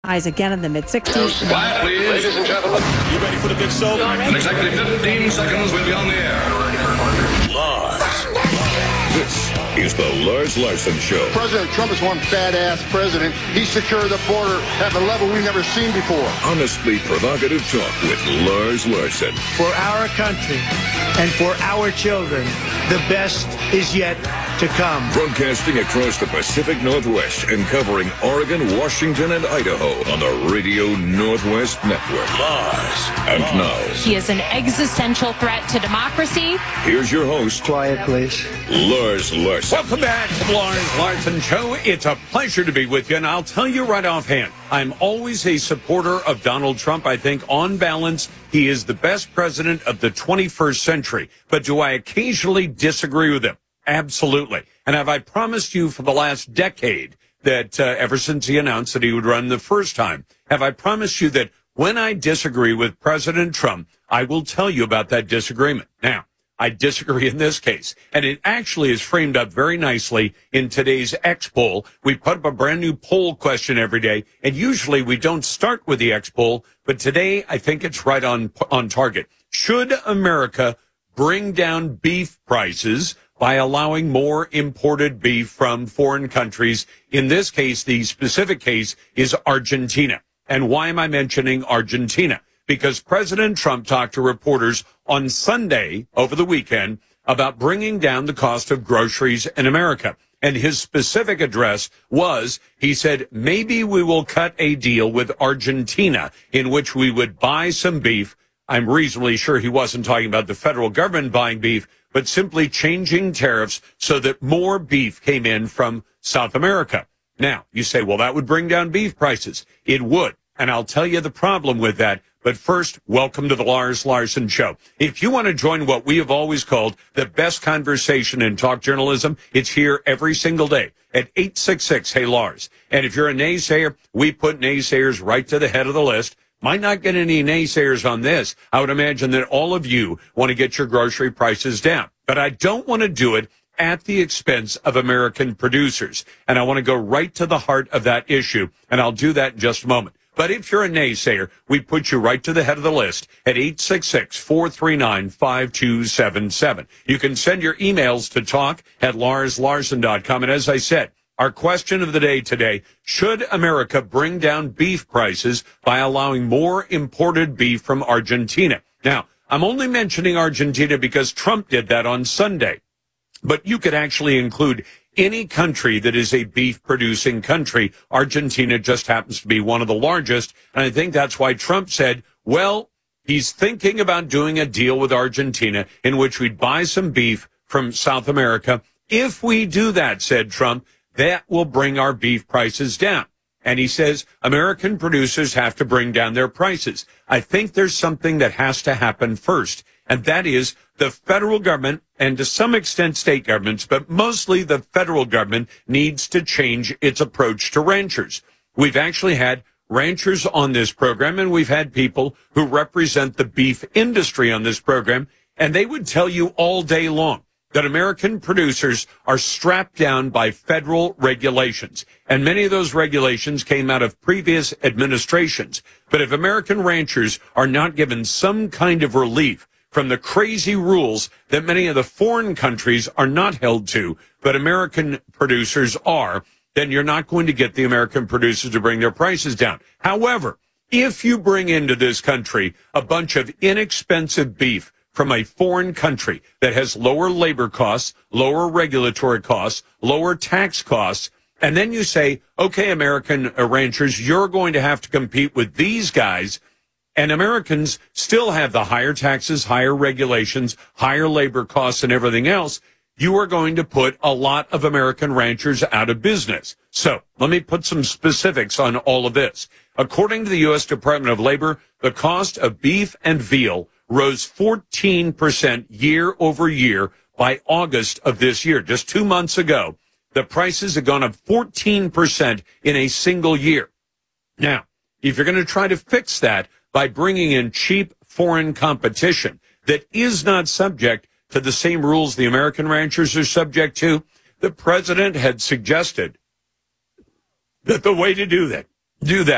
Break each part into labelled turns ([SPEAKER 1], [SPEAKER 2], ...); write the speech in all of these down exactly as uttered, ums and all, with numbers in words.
[SPEAKER 1] highs again in the mid-sixties.
[SPEAKER 2] Quiet, please. Ladies and gentlemen.
[SPEAKER 3] You ready for the big show?
[SPEAKER 2] In exactly fifteen seconds, we'll be on the air.
[SPEAKER 3] Lars.
[SPEAKER 4] This is the Lars Larson Show.
[SPEAKER 5] President Trump is one badass president. He secured the border at a level we've never seen before.
[SPEAKER 4] Honestly provocative talk with Lars Larson.
[SPEAKER 6] For our country and for our children, the best is yet to come.
[SPEAKER 4] Broadcasting across the Pacific Northwest and covering Oregon, Washington, and Idaho on the Radio Northwest Network.
[SPEAKER 3] Lars.
[SPEAKER 4] And now,
[SPEAKER 7] he is an existential threat to democracy.
[SPEAKER 4] Here's your host.
[SPEAKER 6] Quiet, please.
[SPEAKER 4] Lars Larson.
[SPEAKER 8] Welcome back to the Lars Larson Show. It's a pleasure to be with you, and I'll tell you right offhand, I'm always a supporter of Donald Trump. I think, on balance, he is the best president of the twenty-first century. But do I occasionally disagree with him? Absolutely. And have I promised you for the last decade that, uh, ever since he announced that he would run the first time, have I promised you that when I disagree with President Trump, I will tell you about that disagreement? Now, I disagree in this case, and it actually is framed up very nicely in today's X poll. We put up a brand new poll question every day, and usually we don't start with the X poll, but today I think it's right on on target. Should America bring down beef prices by allowing more imported beef from foreign countries? In this case, the specific case is Argentina. And why am I mentioning Argentina? Because President Trump talked to reporters on Sunday over the weekend about bringing down the cost of groceries in America. And his specific address was, he said, maybe we will cut a deal with Argentina in which we would buy some beef. I'm reasonably sure he wasn't talking about the federal government buying beef, but simply changing tariffs so that more beef came in from South America. Now, you say, well, that would bring down beef prices. It would. And I'll tell you the problem with that. But first, welcome to the Lars Larson Show. If you want to join what we have always called the best conversation in talk journalism, it's here every single day at eight six six, hey Lars. And if you're a naysayer, we put naysayers right to the head of the list. Might not get any naysayers on this. I would imagine that all of you want to get your grocery prices down. But I don't want to do it at the expense of American producers. And I want to go right to the heart of that issue. And I'll do that in just a moment. But if you're a naysayer, we put you right to the head of the list at eight six six, four three nine, five two seven seven. You can send your emails to talk at lars larson dot com. And as I said, our question of the day today, should America bring down beef prices by allowing more imported beef from Argentina? Now, I'm only mentioning Argentina because Trump did that on Sunday. But you could actually include any country that is a beef-producing country. Argentina just happens to be one of the largest, and I think that's why Trump said, well, he's thinking about doing a deal with Argentina in which we'd buy some beef from South America. If we do that, said Trump, that will bring our beef prices down. And he says American producers have to bring down their prices. I think there's something that has to happen first, and that is the federal government, and to some extent state governments, but mostly the federal government, needs to change its approach to ranchers. We've actually had ranchers on this program, and we've had people who represent the beef industry on this program, and they would tell you all day long that American producers are strapped down by federal regulations. And many of those regulations came out of previous administrations. But if American ranchers are not given some kind of relief from the crazy rules that many of the foreign countries are not held to, but American producers are, then you're not going to get the American producers to bring their prices down. However, if you bring into this country a bunch of inexpensive beef from a foreign country that has lower labor costs, lower regulatory costs, lower tax costs, and then you say, okay, American ranchers, you're going to have to compete with these guys, and Americans still have the higher taxes, higher regulations, higher labor costs, and everything else, you are going to put a lot of American ranchers out of business. So let me put some specifics on all of this. According to the U S Department of Labor, the cost of beef and veal rose fourteen percent year over year by August of this year. Just two months ago, the prices have gone up fourteen percent in a single year. Now, if you're going to try to fix that by bringing in cheap foreign competition that is not subject to the same rules the American ranchers are subject to, the president had suggested that the way to do that, do that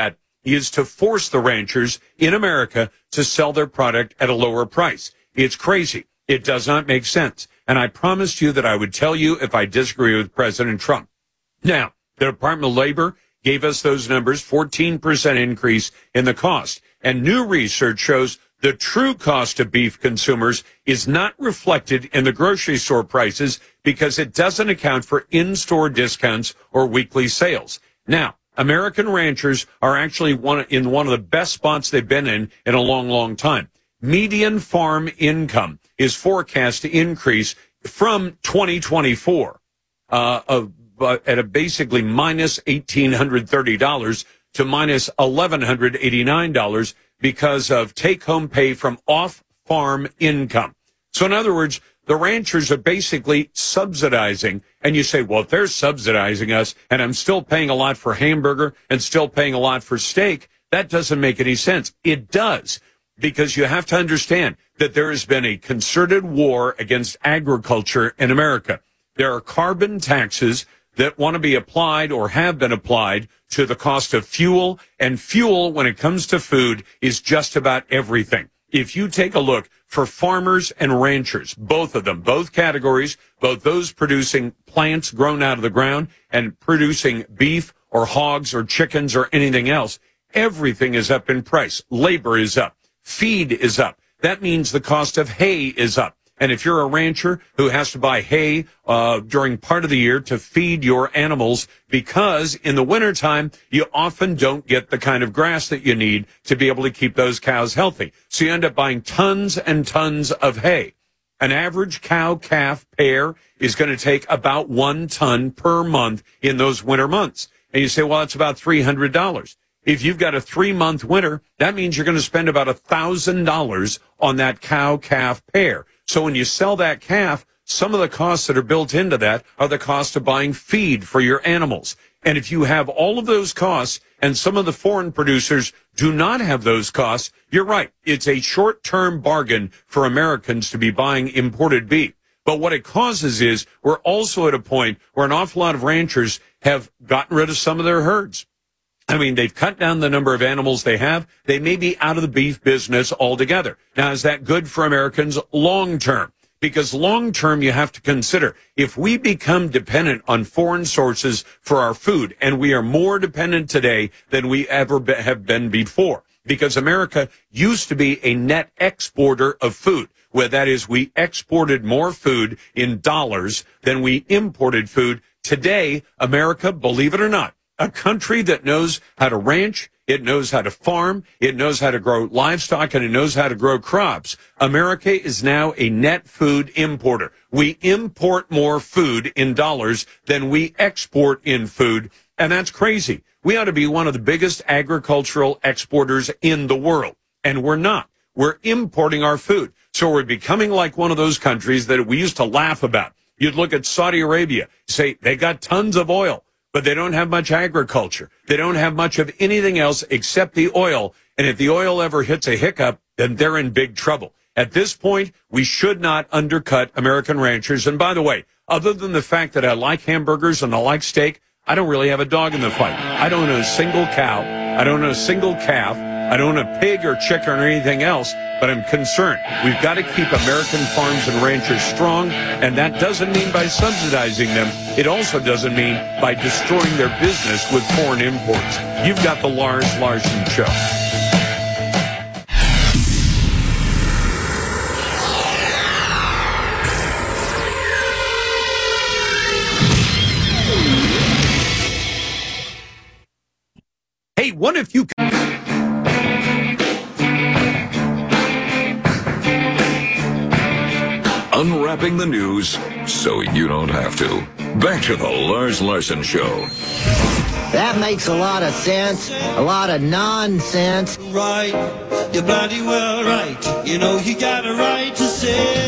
[SPEAKER 8] is to force the ranchers in America to sell their product at a lower price. It's crazy. It does not make sense. And I promised you that I would tell you if I disagree with President Trump. Now, the Department of Labor gave us those numbers, fourteen percent increase in the cost. And new research shows the true cost of beef consumers is not reflected in the grocery store prices because it doesn't account for in-store discounts or weekly sales. Now, American ranchers are actually one in one of the best spots they've been in in a long, long time. Median farm income is forecast to increase from twenty twenty-four uh, of, uh, at a basically minus one thousand eight hundred thirty dollars to minus one thousand one hundred eighty-nine dollars because of take-home pay from off-farm income. So in other words, the ranchers are basically subsidizing, and you say, well, if they're subsidizing us and I'm still paying a lot for hamburger and still paying a lot for steak, that doesn't make any sense. It does, because you have to understand that there has been a concerted war against agriculture in America. There are carbon taxes that want to be applied or have been applied to the cost of fuel, and fuel, when it comes to food, is just about everything. If you take a look for farmers and ranchers, both of them, both categories, both those producing plants grown out of the ground and producing beef or hogs or chickens or anything else, everything is up in price. Labor is up. Feed is up. That means the cost of hay is up. And if you're a rancher who has to buy hay uh, during part of the year to feed your animals, because in the wintertime, you often don't get the kind of grass that you need to be able to keep those cows healthy. So you end up buying tons and tons of hay. An average cow-calf pair is going to take about one ton per month in those winter months. And you say, well, that's about three hundred dollars. If you've got a three-month winter, that means you're going to spend about one thousand dollars on that cow-calf pair. So when you sell that calf, some of the costs that are built into that are the cost of buying feed for your animals. And if you have all of those costs, and some of the foreign producers do not have those costs, you're right. It's a short-term bargain for Americans to be buying imported beef. But what it causes is we're also at a point where an awful lot of ranchers have gotten rid of some of their herds. I mean, they've cut down the number of animals they have. They may be out of the beef business altogether. Now, is that good for Americans long term? Because long term, you have to consider, if we become dependent on foreign sources for our food, and we are more dependent today than we ever be, have been before, because America used to be a net exporter of food, where that is, we exported more food in dollars than we imported food. Today, America, believe it or not, a country that knows how to ranch, it knows how to farm, it knows how to grow livestock, and it knows how to grow crops. America is now a net food importer. We import more food in dollars than we export in food, and that's crazy. We ought to be one of the biggest agricultural exporters in the world, and we're not. We're importing our food. So we're becoming like one of those countries that we used to laugh about. You'd look at Saudi Arabia, say they got tons of oil, but they don't have much agriculture. They don't have much of anything else except the oil. And if the oil ever hits a hiccup, then they're in big trouble. At this point, we should not undercut American ranchers. And by the way, other than the fact that I like hamburgers and I like steak, I don't really have a dog in the fight. I don't own a single cow. I don't own a single calf. I don't own a pig or chicken or anything else, but I'm concerned. We've got to keep American farms and ranchers strong, and that doesn't mean by subsidizing them. It also doesn't mean by destroying their business with foreign imports. You've got the Lars Larson Show. Hey, what if you...
[SPEAKER 4] Unwrapping the news so you don't have to. Back to the Lars Larson Show.
[SPEAKER 1] That makes a lot of sense. A lot of nonsense.
[SPEAKER 9] Right, you're bloody well right. You know you got a right to say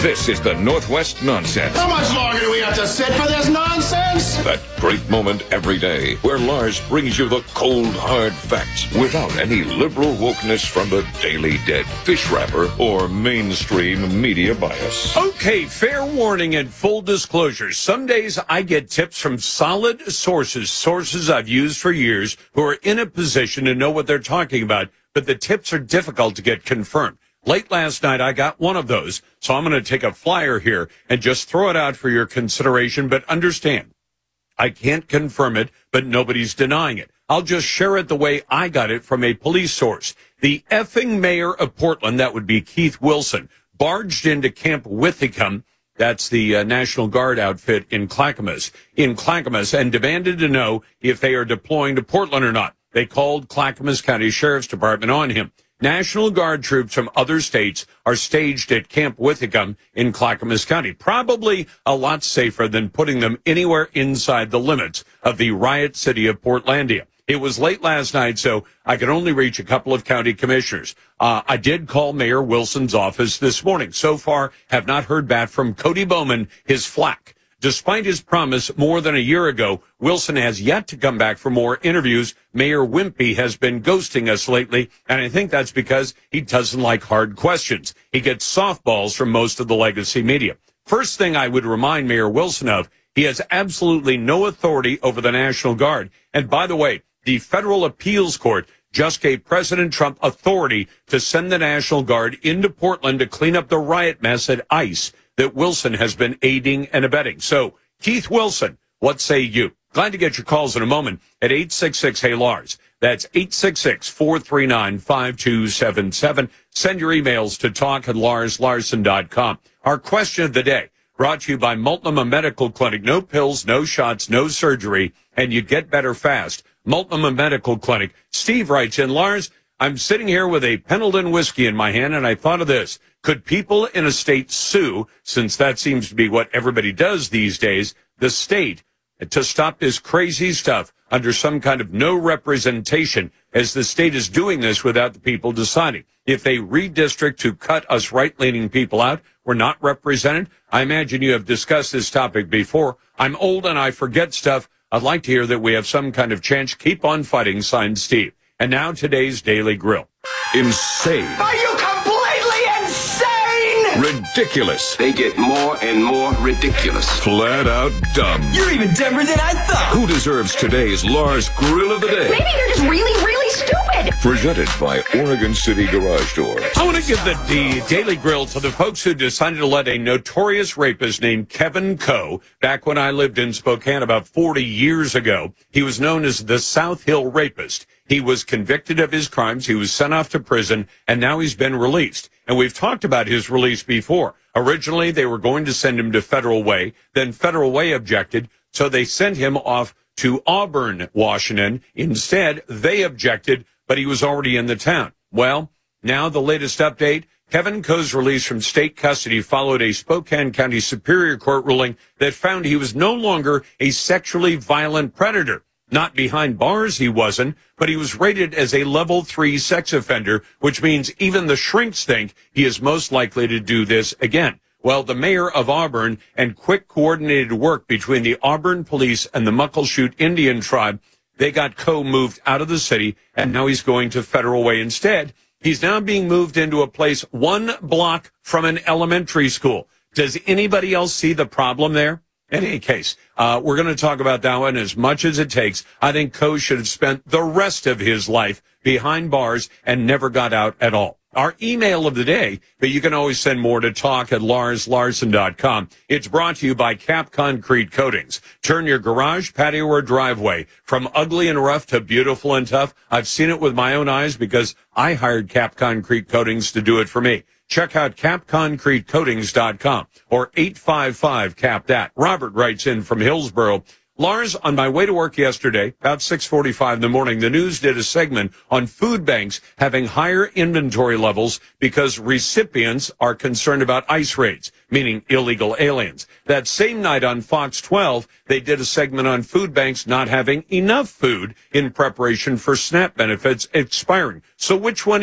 [SPEAKER 4] This is the Northwest Nonsense.
[SPEAKER 3] How much longer do we have to sit for this nonsense?
[SPEAKER 4] That great moment every day where Lars brings you the cold, hard facts without any liberal wokeness from the Daily Dead, fish wrapper, or mainstream media bias.
[SPEAKER 8] Okay, fair warning and full disclosure. Some days I get tips from solid sources, sources I've used for years who are in a position to know what they're talking about, but the tips are difficult to get confirmed. Late last night, I got one of those, so I'm going to take a flyer here and just throw it out for your consideration, but understand, I can't confirm it, but nobody's denying it. I'll just share it the way I got it from a police source. The effing mayor of Portland, that would be Keith Wilson, barged into Camp Withicum, that's the uh, National Guard outfit in Clackamas, in Clackamas, and demanded to know if they are deploying to Portland or not. They called Clackamas County Sheriff's Department on him. National Guard troops from other states are staged at Camp Withicum in Clackamas County, probably a lot safer than putting them anywhere inside the limits of the riot city of Portlandia. It was late last night, so I could only reach a couple of county commissioners. Uh, I did call Mayor Wilson's office this morning. So far, have not heard back from Cody Bowman, his flack. Despite his promise more than a year ago, Wilson has yet to come back for more interviews. Mayor Wimpy has been ghosting us lately, and I think that's because he doesn't like hard questions. He gets softballs from most of the legacy media. First thing I would remind Mayor Wilson of, he has absolutely no authority over the National Guard. And by the way, the Federal Appeals Court just gave President Trump authority to send the National Guard into Portland to clean up the riot mess at ICE that Wilson has been aiding and abetting. So, Keith Wilson, what say you? Glad to get your calls in a moment at eight six six, hey Lars. That's eight six six, four three nine, five two seven seven. Send your emails to talk at lars larson dot com. Our question of the day, brought to you by Multnomah Medical Clinic. No pills, no shots, no surgery, and you get better fast. Multnomah Medical Clinic. Steve writes in, Lars, I'm sitting here with a Pendleton whiskey in my hand, and I thought of this. Could people in a state sue, since that seems to be what everybody does these days, the state, to stop this crazy stuff under some kind of no representation, as the state is doing this without the people deciding? If they redistrict to cut us right-leaning people out, we're not represented. I imagine you have discussed this topic before. I'm old and I forget stuff. I'd like to hear that we have some kind of chance. Keep on fighting, signed Steve. And now today's Daily Grill.
[SPEAKER 4] Insane.
[SPEAKER 3] Are you completely insane?
[SPEAKER 4] Ridiculous.
[SPEAKER 9] They get more and more ridiculous.
[SPEAKER 4] Flat out dumb.
[SPEAKER 3] You're even dumber than I thought.
[SPEAKER 4] Who deserves today's Lars Grill of the Day?
[SPEAKER 10] Maybe you're just really, really stupid.
[SPEAKER 4] Presented by Oregon City Garage Door.
[SPEAKER 8] I want to give the, the Daily Grill to the folks who decided to let a notorious rapist named Kevin Coe, back when I lived in Spokane about forty years ago, he was known as the South Hill Rapist. He was convicted of his crimes. He was sent off to prison, and now he's been released. And we've talked about his release before. Originally, they were going to send him to Federal Way. Then Federal Way objected, so they sent him off to Auburn, Washington. Instead, they objected, but he was already in the town. Well, now the latest update, Kevin Coe's release from state custody followed a Spokane County Superior Court ruling that found he was no longer a sexually violent predator. Not behind bars, he wasn't, but he was rated as a level three sex offender, which means even the shrinks think he is most likely to do this again. Well, the mayor of Auburn and quick coordinated work between the Auburn police and the Muckleshoot Indian tribe, they got Coe moved out of the city, and now he's going to Federal Way instead. He's now being moved into a place one block from an elementary school. Does anybody else see the problem there? In any case, uh, we're going to talk about that one as much as it takes. I think Coe should have spent the rest of his life behind bars and never got out at all. Our email of the day, but you can always send more to talk at lars larson dot com. It's brought to you by Cap Concrete Coatings. Turn your garage, patio, or driveway from ugly and rough to beautiful and tough. I've seen it with my own eyes because I hired Cap Concrete Coatings to do it for me. Check out cap concrete coatings dot com or eight five five, C A P that. Robert writes in from Hillsboro. Lars, on my way to work yesterday, about six forty-five in the morning, the news did a segment on food banks having higher inventory levels because recipients are concerned about ICE raids, meaning illegal aliens. That same night on Fox twelve, they did a segment on food banks not having enough food in preparation for SNAP benefits expiring. So which one is it?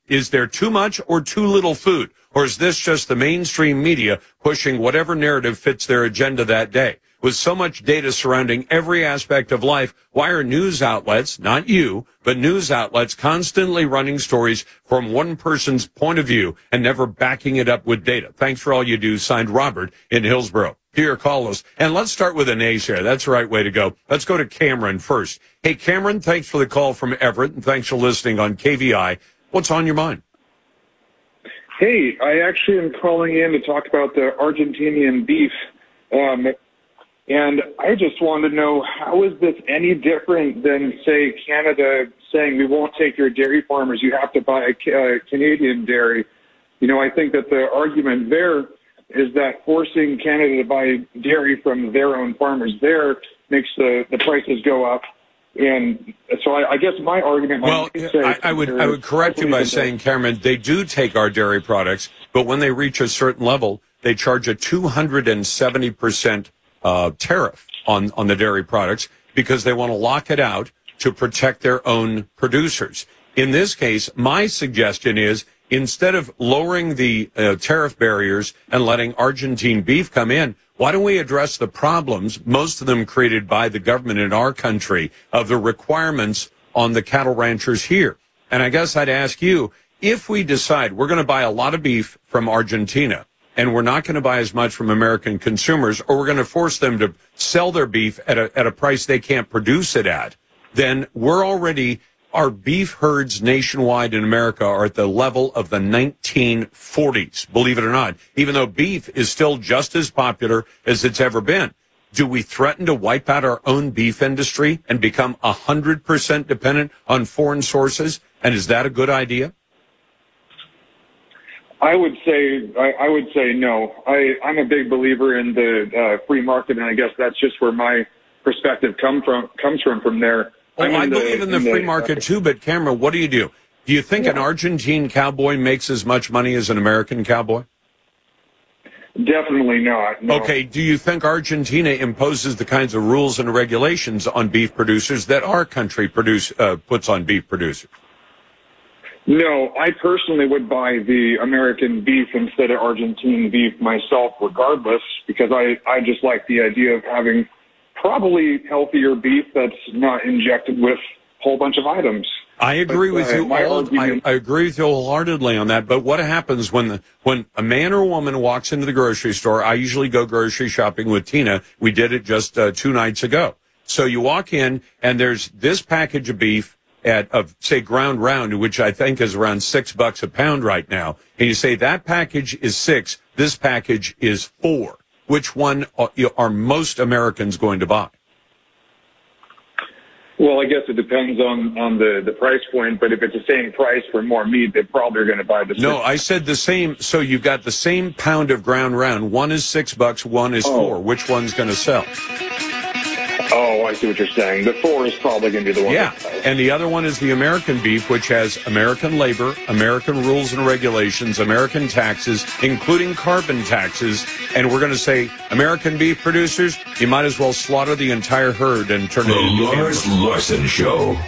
[SPEAKER 8] Is there too much or too little food? Or is this just the mainstream media pushing whatever narrative fits their agenda that day? With so much data surrounding every aspect of life, why are news outlets, not you, but news outlets constantly running stories from one person's point of view and never backing it up with data? Thanks for all you do. Signed, Robert in Hillsborough. Here, call us. And let's start with a naysayer. That's the right way to go. Let's go to Cameron first. Hey, Cameron, thanks for the call from Everett, and thanks for listening on K V I. What's on your mind?
[SPEAKER 11] Hey, I actually am calling in to talk about the Argentinian beef. Um, And I just wanted to know, how is this any different than, say, Canada saying we won't take your dairy farmers, you have to buy uh, Canadian dairy? You know, I think that the argument there is that forcing Canada to buy dairy from their own farmers there makes the, the prices go up. And so I, I guess my argument...
[SPEAKER 8] Well, I, I would I would correct you by saying, Cameron, they do take our dairy products, but when they reach a certain level, they charge a two hundred seventy percent Uh, tariff on, on the dairy products because they want to lock it out to protect their own producers. In this case, my suggestion is instead of lowering the uh, tariff barriers and letting Argentine beef come in, why don't we address the problems, most of them created by the government in our country, of the requirements on the cattle ranchers here? And I guess I'd ask you, if we decide we're going to buy a lot of beef from Argentina, and we're not going to buy as much from American consumers, or we're going to force them to sell their beef at a, at a price they can't produce it at, then we're already, our beef herds nationwide in America are at the level of the nineteen forties, believe it or not, even though beef is still just as popular as it's ever been. Do we threaten to wipe out our own beef industry and become one hundred percent dependent on foreign sources? And is that a good idea?
[SPEAKER 11] I would say I, I would say no. I, I'm a big believer in the uh, free market, and I guess that's just where my perspective come from comes from. From there,
[SPEAKER 8] oh, I
[SPEAKER 11] in
[SPEAKER 8] believe
[SPEAKER 11] the,
[SPEAKER 8] in the
[SPEAKER 11] in
[SPEAKER 8] free
[SPEAKER 11] the,
[SPEAKER 8] market too. But Cameron, what do you do? Do you think yeah. an Argentine cowboy makes as much money as an American cowboy?
[SPEAKER 11] Definitely not. No.
[SPEAKER 8] Okay. Do you think Argentina imposes the kinds of rules and regulations on beef producers that our country produce uh, puts on beef producers?
[SPEAKER 11] No, I personally would buy the American beef instead of Argentine beef myself regardless, because I, I just like the idea of having probably healthier beef that's not injected with a whole bunch of items.
[SPEAKER 8] I agree
[SPEAKER 11] but,
[SPEAKER 8] with
[SPEAKER 11] uh,
[SPEAKER 8] you. All,
[SPEAKER 11] argument,
[SPEAKER 8] I, I agree with you wholeheartedly on that. But what happens when the, when a man or a woman walks into the grocery store? I usually go grocery shopping with Tina. We did it just uh, two nights ago. So you walk in and there's this package of beef at, of, say, ground round, which I think is around six bucks a pound right now. And you say that package is six, this package is four. Which one are, are most Americans going to buy?
[SPEAKER 11] Well, I guess it depends on, on the, the price point, but if it's the same price for more meat, they probably are going to buy the six.
[SPEAKER 8] No, I said the same. So you've got the same pound of ground round. One is six bucks, one is
[SPEAKER 11] oh.
[SPEAKER 8] four. Which one's going to sell?
[SPEAKER 11] Oh, I see what you're saying. The four is probably going to be the one.
[SPEAKER 8] Yeah, and the other one is the American beef, which has American labor, American rules and regulations, American taxes, including carbon taxes. And we're going to say, American beef producers, you might as well slaughter the entire herd and turn
[SPEAKER 4] the
[SPEAKER 8] it into
[SPEAKER 4] The Lars Larson Show.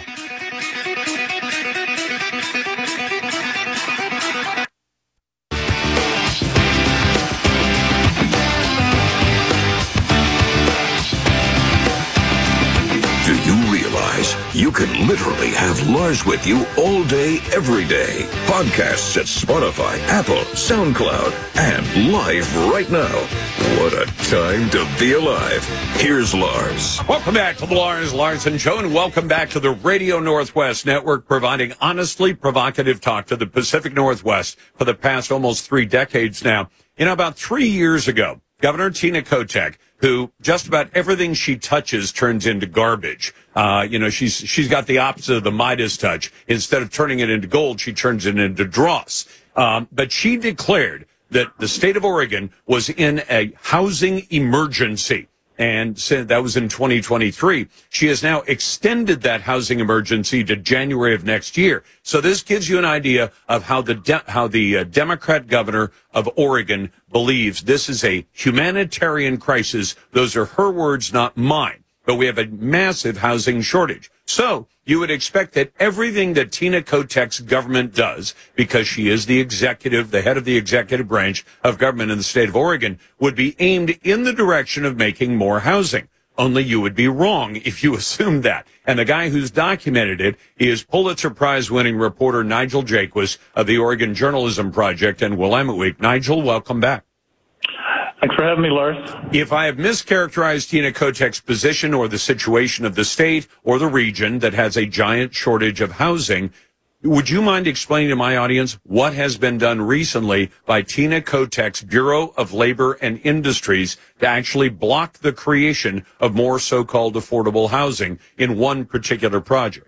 [SPEAKER 4] You can literally have Lars with you all day, every day. Podcasts at Spotify, Apple, SoundCloud, and live right now. What a time to be alive. Here's Lars.
[SPEAKER 8] Welcome back to the Lars Larson Show, and welcome back to the Radio Northwest Network, providing honestly provocative talk to the Pacific Northwest for the past almost three decades now. You know, about three years ago, Governor Tina Kotek, who just about everything she touches turns into garbage. Uh, you know, she's she's got the opposite of the Midas touch. Instead of turning it into gold, she turns it into dross. Um, but she declared that the state of Oregon was in a housing emergency. And said that was in twenty twenty-three. She has now extended that housing emergency to January of next year. So this gives you an idea of how the de- how the uh, Democrat governor of Oregon believes this is a humanitarian crisis. Those are her words, not mine. But we have a massive housing shortage. So you would expect that everything that Tina Kotek's government does, because she is the executive, the head of the executive branch of government in the state of Oregon, would be aimed in the direction of making more housing. Only you would be wrong if you assumed that. And the guy who's documented it is Pulitzer Prize-winning reporter Nigel Jaquiss of the Oregon Journalism Project and Willamette Week. Nigel, welcome back.
[SPEAKER 12] Thanks for having me, Lars.
[SPEAKER 8] If I have mischaracterized Tina Kotek's position or the situation of the state or the region that has a giant shortage of housing, would you mind explaining to my audience what has been done recently by Tina Kotek's Bureau of Labor and Industries to actually block the creation of more so-called affordable housing in one particular project?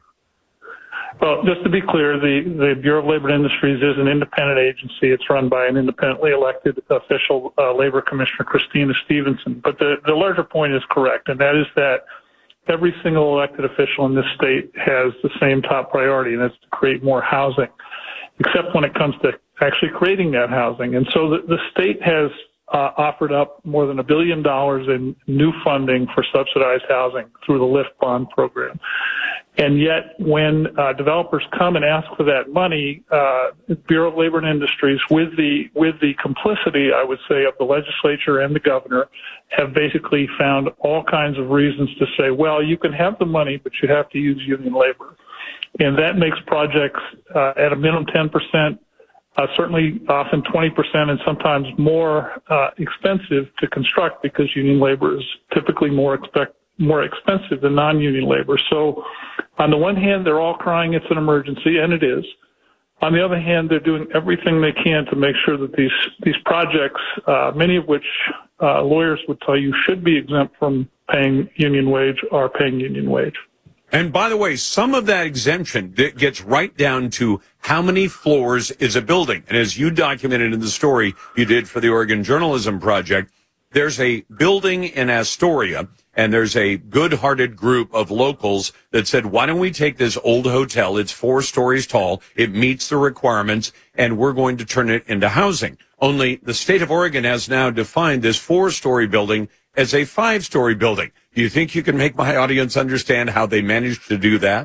[SPEAKER 12] Well, just to be clear, the, the Bureau of Labor and Industries is an independent agency. It's run by an independently elected official, uh, Labor Commissioner Christina Stevenson. But the, the larger point is correct, and that is that every single elected official in this state has the same top priority, and that's to create more housing, except when it comes to actually creating that housing. And so the, the state has uh, offered up more than a billion dollars in new funding for subsidized housing through the LIFT bond program. And yet, when uh, developers come and ask for that money, uh, Bureau of Labor and Industries, with the with the complicity, I would say, of the legislature and the governor, have basically found all kinds of reasons to say, well, you can have the money, but you have to use union labor. And that makes projects uh, at a minimum ten percent, uh, certainly often twenty percent, and sometimes more uh, expensive to construct because union labor is typically more expect more expensive than non-union labor. So on the one hand, they're all crying it's an emergency, and it is. On the other hand, they're doing everything they can to make sure that these, these projects, uh, many of which uh, lawyers would tell you should be exempt from paying union wage, are paying union wage.
[SPEAKER 8] And by the way, some of that exemption gets right down to how many floors is a building. And as you documented in the story you did for the Oregon Journalism Project, there's a building in Astoria, and there's a good-hearted group of locals that said, why don't we take this old hotel? It's four stories tall. It meets the requirements, and we're going to turn it into housing. Only the state of Oregon has now defined this four-story building as a five-story building. Do you think you can make my audience understand how they managed to do that?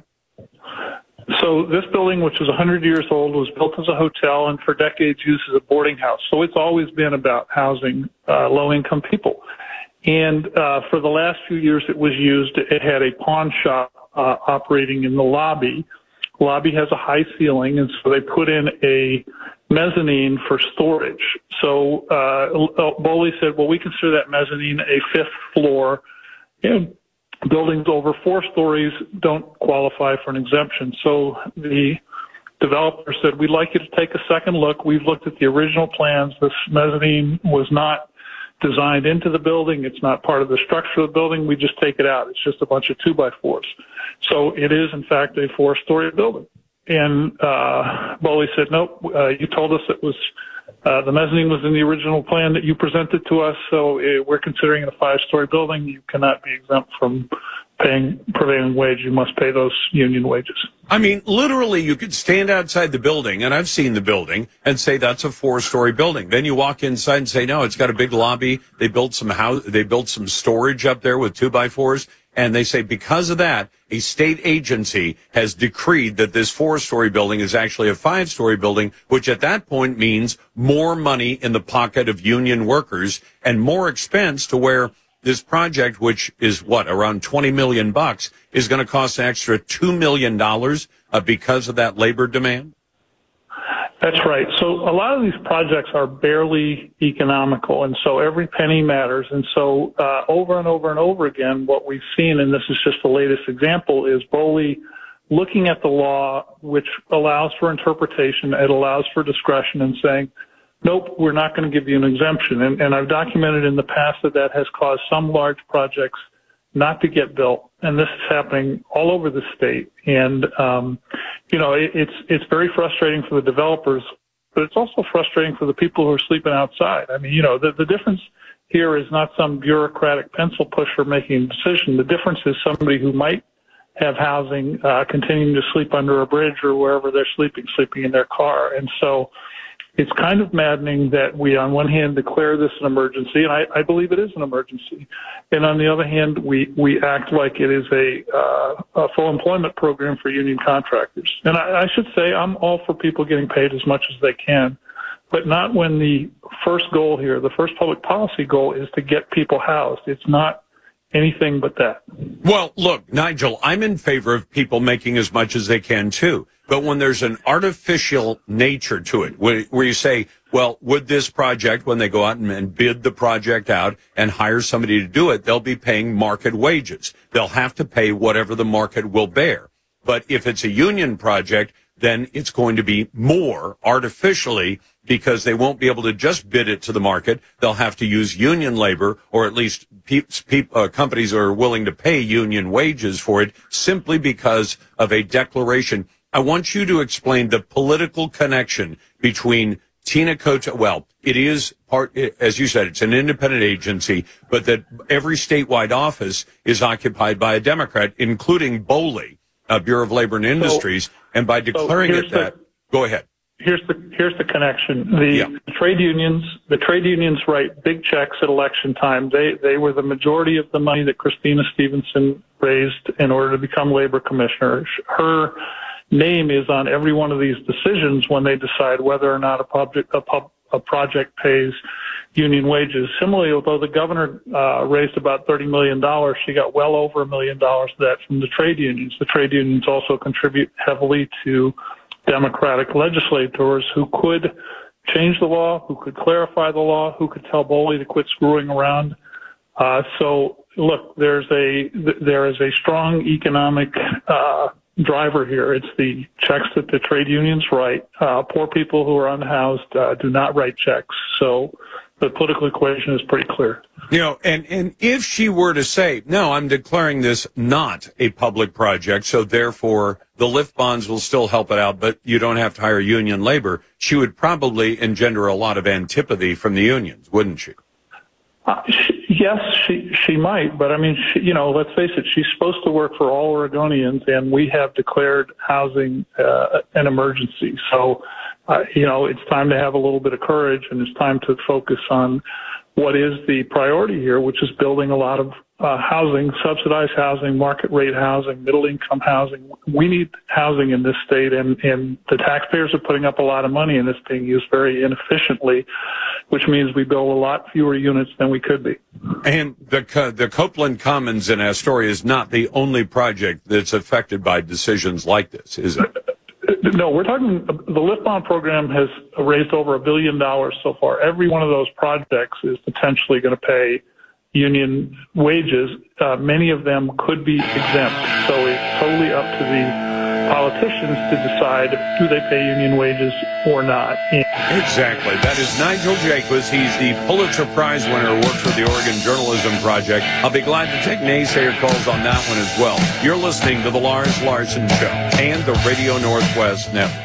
[SPEAKER 12] So this building, which is one hundred years old, was built as a hotel and for decades used as a boarding house. So it's always been about housing uh, low-income people. And uh, for the last few years it was used, it had a pawn shop uh, operating in the lobby. The lobby has a high ceiling, and so they put in a mezzanine for storage. So uh, Boley said, well, we consider that mezzanine a fifth floor. And buildings over four stories don't qualify for an exemption. So the developer said, we'd like you to take a second look. We've looked at the original plans. This mezzanine was not designed into the building. It's not part of the structure of the building. We just take it out. It's just a bunch of two by fours. So it is, in fact, a four-story building. And uh, Boley said, nope, uh, you told us it was uh, the mezzanine was in the original plan that you presented to us, so uh, we're considering it a five-story building. You cannot be exempt from paying prevailing wage. You must pay those union wages.
[SPEAKER 8] I mean, literally, you could stand outside the building, and I've seen the building, and say that's a four-story building. Then you walk inside and say, no, it's got a big lobby. They built some house, they built some storage up there with two by fours. And they say because of that, a state agency has decreed that this four-story building is actually a five-story building, which at that point means more money in the pocket of union workers and more expense to where this project, which is what, around twenty million bucks, is going to cost an extra two million dollars uh, because of that labor demand?
[SPEAKER 12] That's right. So a lot of these projects are barely economical, and so every penny matters. And so uh, over and over and over again, what we've seen, and this is just the latest example, is Boley looking at the law, which allows for interpretation, it allows for discretion, and saying, nope, we're not going to give you an exemption. And, and I've documented in the past that that has caused some large projects not to get built, and this is happening all over the state. And um, you know, it, it's it's very frustrating for the developers, but it's also frustrating for the people who are sleeping outside. I mean, you know, the, the difference here is not some bureaucratic pencil pusher making a decision. The difference is somebody who might have housing uh, continuing to sleep under a bridge or wherever they're sleeping, sleeping in their car. And so it's kind of maddening that we, on one hand, declare this an emergency, and I, I believe it is an emergency, and on the other hand, we, we act like it is a, uh, a full employment program for union contractors. And I, I should say I'm all for people getting paid as much as they can, but not when the first goal here, the first public policy goal, is to get people housed. It's not anything but that.
[SPEAKER 8] Well, look, Nigel, I'm in favor of people making as much as they can, too. But when there's an artificial nature to it, where, where you say, well, would this project, when they go out and, and bid the project out and hire somebody to do it, they'll be paying market wages. They'll have to pay whatever the market will bear. But if it's a union project, then it's going to be more artificially, because they won't be able to just bid it to the market. They'll have to use union labor, or at least pe- pe- uh, companies are willing to pay union wages for it, simply because of a declaration. I want you to explain the political connection between Tina Kotek. Well, it is part, as you said, it's an independent agency, but that every statewide office is occupied by a Democrat, including BOLI, uh, Bureau of Labor and Industries, so, and by declaring so it that, the, go ahead.
[SPEAKER 12] Here's the here's the connection. The yeah. trade unions, the trade unions write big checks at election time. They they were the majority of the money that Christina Stevenson raised in order to become labor commissioner. Her name is on every one of these decisions when they decide whether or not a project a, pub, a project pays union wages. Similarly, although the governor uh, raised about thirty million dollars, she got well over a million dollars of that from the trade unions. The trade unions also contribute heavily to Democratic legislators who could change the law, who could clarify the law, who could tell BOLI to quit screwing around. Uh, so, look, there's a there is a strong economic uh, driver here. It's the checks that the trade unions write. Uh, poor people who are unhoused uh, do not write checks. So the political equation is pretty clear.
[SPEAKER 8] You know, and, and if she were to say, no, I'm declaring this not a public project, so therefore the lift bonds will still help it out, but you don't have to hire union labor, she would probably engender a lot of antipathy from the unions, wouldn't she?
[SPEAKER 12] Uh, she yes, she she might, but I mean, she, you know, let's face it, she's supposed to work for all Oregonians, and we have declared housing uh, an emergency. So, uh, you know, it's time to have a little bit of courage, and it's time to focus on what is the priority here, which is building a lot of uh, housing, subsidized housing, market rate housing, middle income housing. We need housing in this state, and, and the taxpayers are putting up a lot of money, and it's being used very inefficiently, which means we build a lot fewer units than we could be.
[SPEAKER 8] And the the Copeland Commons in Astoria is not the only project that's affected by decisions like this, is it?
[SPEAKER 12] No, we're talking, the lift bond program has raised over a billion dollars so far. Every one of those projects is potentially going to pay union wages. Uh, many of them could be exempt. So it's totally up to the politicians to decide do they pay union wages or not.
[SPEAKER 8] Exactly. That is Nigel Jaquiz. He's the Pulitzer Prize winner who works for the Oregon Journalism Project. I'll be glad to take naysayer calls on that one as well. You're listening to The Lars Larson Show and the Radio Northwest Network.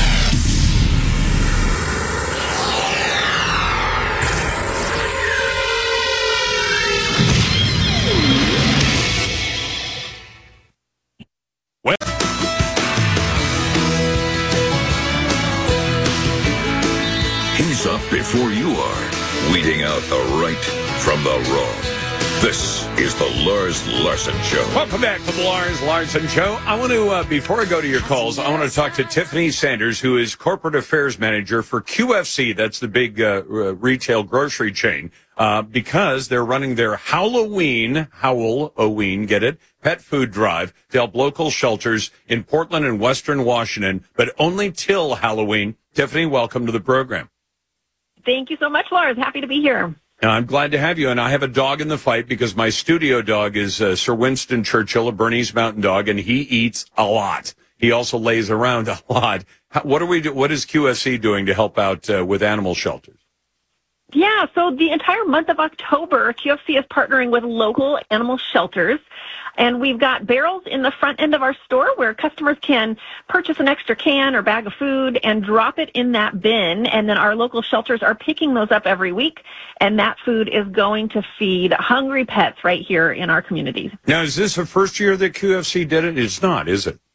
[SPEAKER 4] He's up before you are, weeding out the right from the wrong. This is the Lars Larson Show.
[SPEAKER 8] Welcome back to the Lars Larson Show. I want to, uh, before I go to your calls, I want to talk to Tiffany Sanders, who is Corporate Affairs Manager for Q F C. That's the big uh, retail grocery chain, uh, because they're running their Halloween, Halloween, get it? Pet food drive to help local shelters in Portland and Western Washington, but only till Halloween. Tiffany, welcome to the program.
[SPEAKER 13] Thank you so much, Lars. Happy to be here.
[SPEAKER 8] I'm glad to have you, and I have a dog in the fight because my studio dog is uh, Sir Winston Churchill, a Bernese Mountain Dog, and he eats a lot. He also lays around a lot. How, what are we? Do, what is Q F C doing to help out uh, with animal shelters?
[SPEAKER 13] Yeah, so the entire month of October, Q F C is partnering with local animal shelters. And we've got barrels in the front end of our store where customers can purchase an extra can or bag of food and drop it in that bin. And then our local shelters are picking those up every week. And that food is going to feed hungry pets right here in our communities.
[SPEAKER 8] Now, is this the first year that Q F C did it? It's not, is it?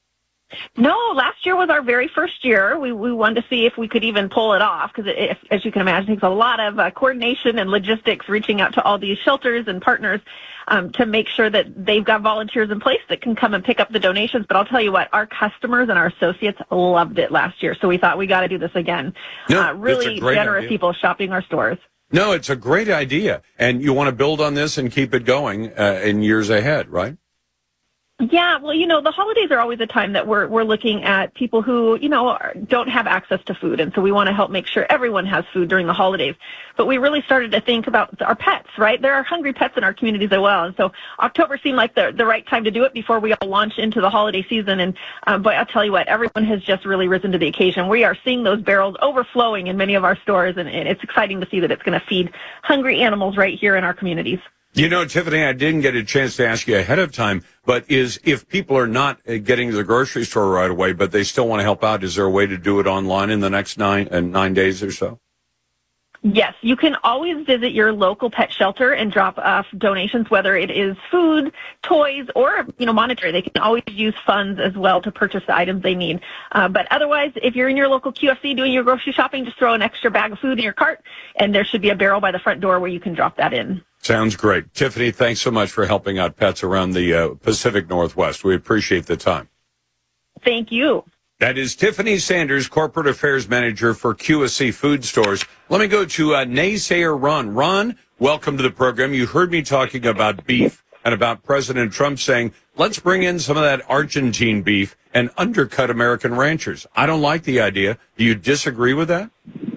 [SPEAKER 13] No, last year was our very first year. We we wanted to see if we could even pull it off because, as you can imagine, it takes a lot of uh, coordination and logistics reaching out to all these shelters and partners um, to make sure that they've got volunteers in place that can come and pick up the donations. But I'll tell you what, our customers and our associates loved it last year, so we thought we got to do this again.
[SPEAKER 8] No,
[SPEAKER 13] uh, really generous
[SPEAKER 8] idea.
[SPEAKER 13] people shopping our stores.
[SPEAKER 8] No, it's a great idea, and you want to build on this and keep it going uh, in years ahead, right?
[SPEAKER 13] Yeah, well, you know, the holidays are always a time that we're we're looking at people who, you know, are, don't have access to food, and so we want to help make sure everyone has food during the holidays. But we really started to think about our pets, right? There are hungry pets in our communities as well, and so October seemed like the the right time to do it before we all launch into the holiday season. And um, but I'll tell you what, everyone has just really risen to the occasion. We are seeing those barrels overflowing in many of our stores, and, and it's exciting to see that it's going to feed hungry animals right here in our communities.
[SPEAKER 8] You know, Tiffany, I didn't get a chance to ask you ahead of time, but is if people are not getting to the grocery store right away, but they still want to help out, is there a way to do it online in the next nine uh, nine days or so?
[SPEAKER 13] Yes, you can always visit your local pet shelter and drop off donations, whether it is food, toys, or, you know, monetary. They can always use funds as well to purchase the items they need. Uh, but otherwise, if you're in your local Q F C doing your grocery shopping, just throw an extra bag of food in your cart, and there should be a barrel by the front door where you can drop that in.
[SPEAKER 8] Sounds great. Tiffany, thanks so much for helping out pets around the uh, Pacific Northwest. We appreciate the time.
[SPEAKER 13] Thank you.
[SPEAKER 8] That is Tiffany Sanders, Corporate Affairs Manager for Q S C Food Stores. Let me go to uh, Naysayer Ron. Ron, welcome to the program. You heard me talking about beef and about President Trump saying, let's bring in some of that Argentine beef and undercut American ranchers. I don't like the idea. Do you disagree with that?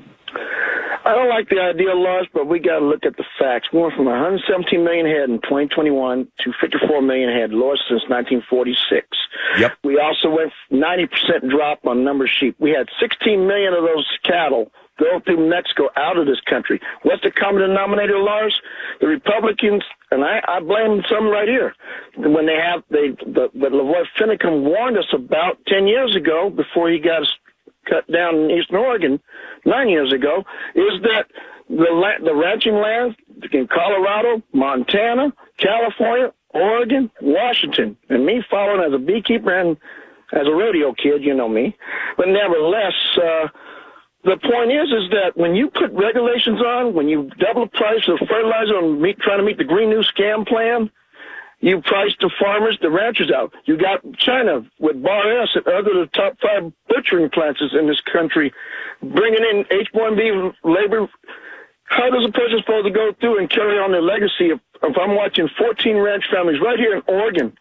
[SPEAKER 14] I don't like the idea, Lars, but we got to look at the facts. We went from one hundred seventeen million head in twenty twenty-one to fifty-four million head, lowest since nineteen forty-six.
[SPEAKER 8] Yep.
[SPEAKER 14] We also went ninety percent drop on number of sheep. We had sixteen million of those cattle go through Mexico out of this country. What's the common denominator, Lars? The Republicans, and I, I blame some right here, when they have, they, the, what LaVoy Finicum warned us about ten years ago before he got us cut down in Eastern Oregon nine years ago, is that the la- the ranching lands in Colorado, Montana, California, Oregon, Washington, and me following as a beekeeper and as a rodeo kid, you know me. But nevertheless, uh, the point is, is that when you put regulations on, when you double the price of fertilizer and meet, trying to meet the Green New Scam plan, you price the farmers, the ranchers out. You got China with Bar S and other of the top five butchering plants in this country, bringing in H one B labor. How does a person supposed to go through and carry on their legacy if, if I'm watching fourteen ranch families right here in Oregon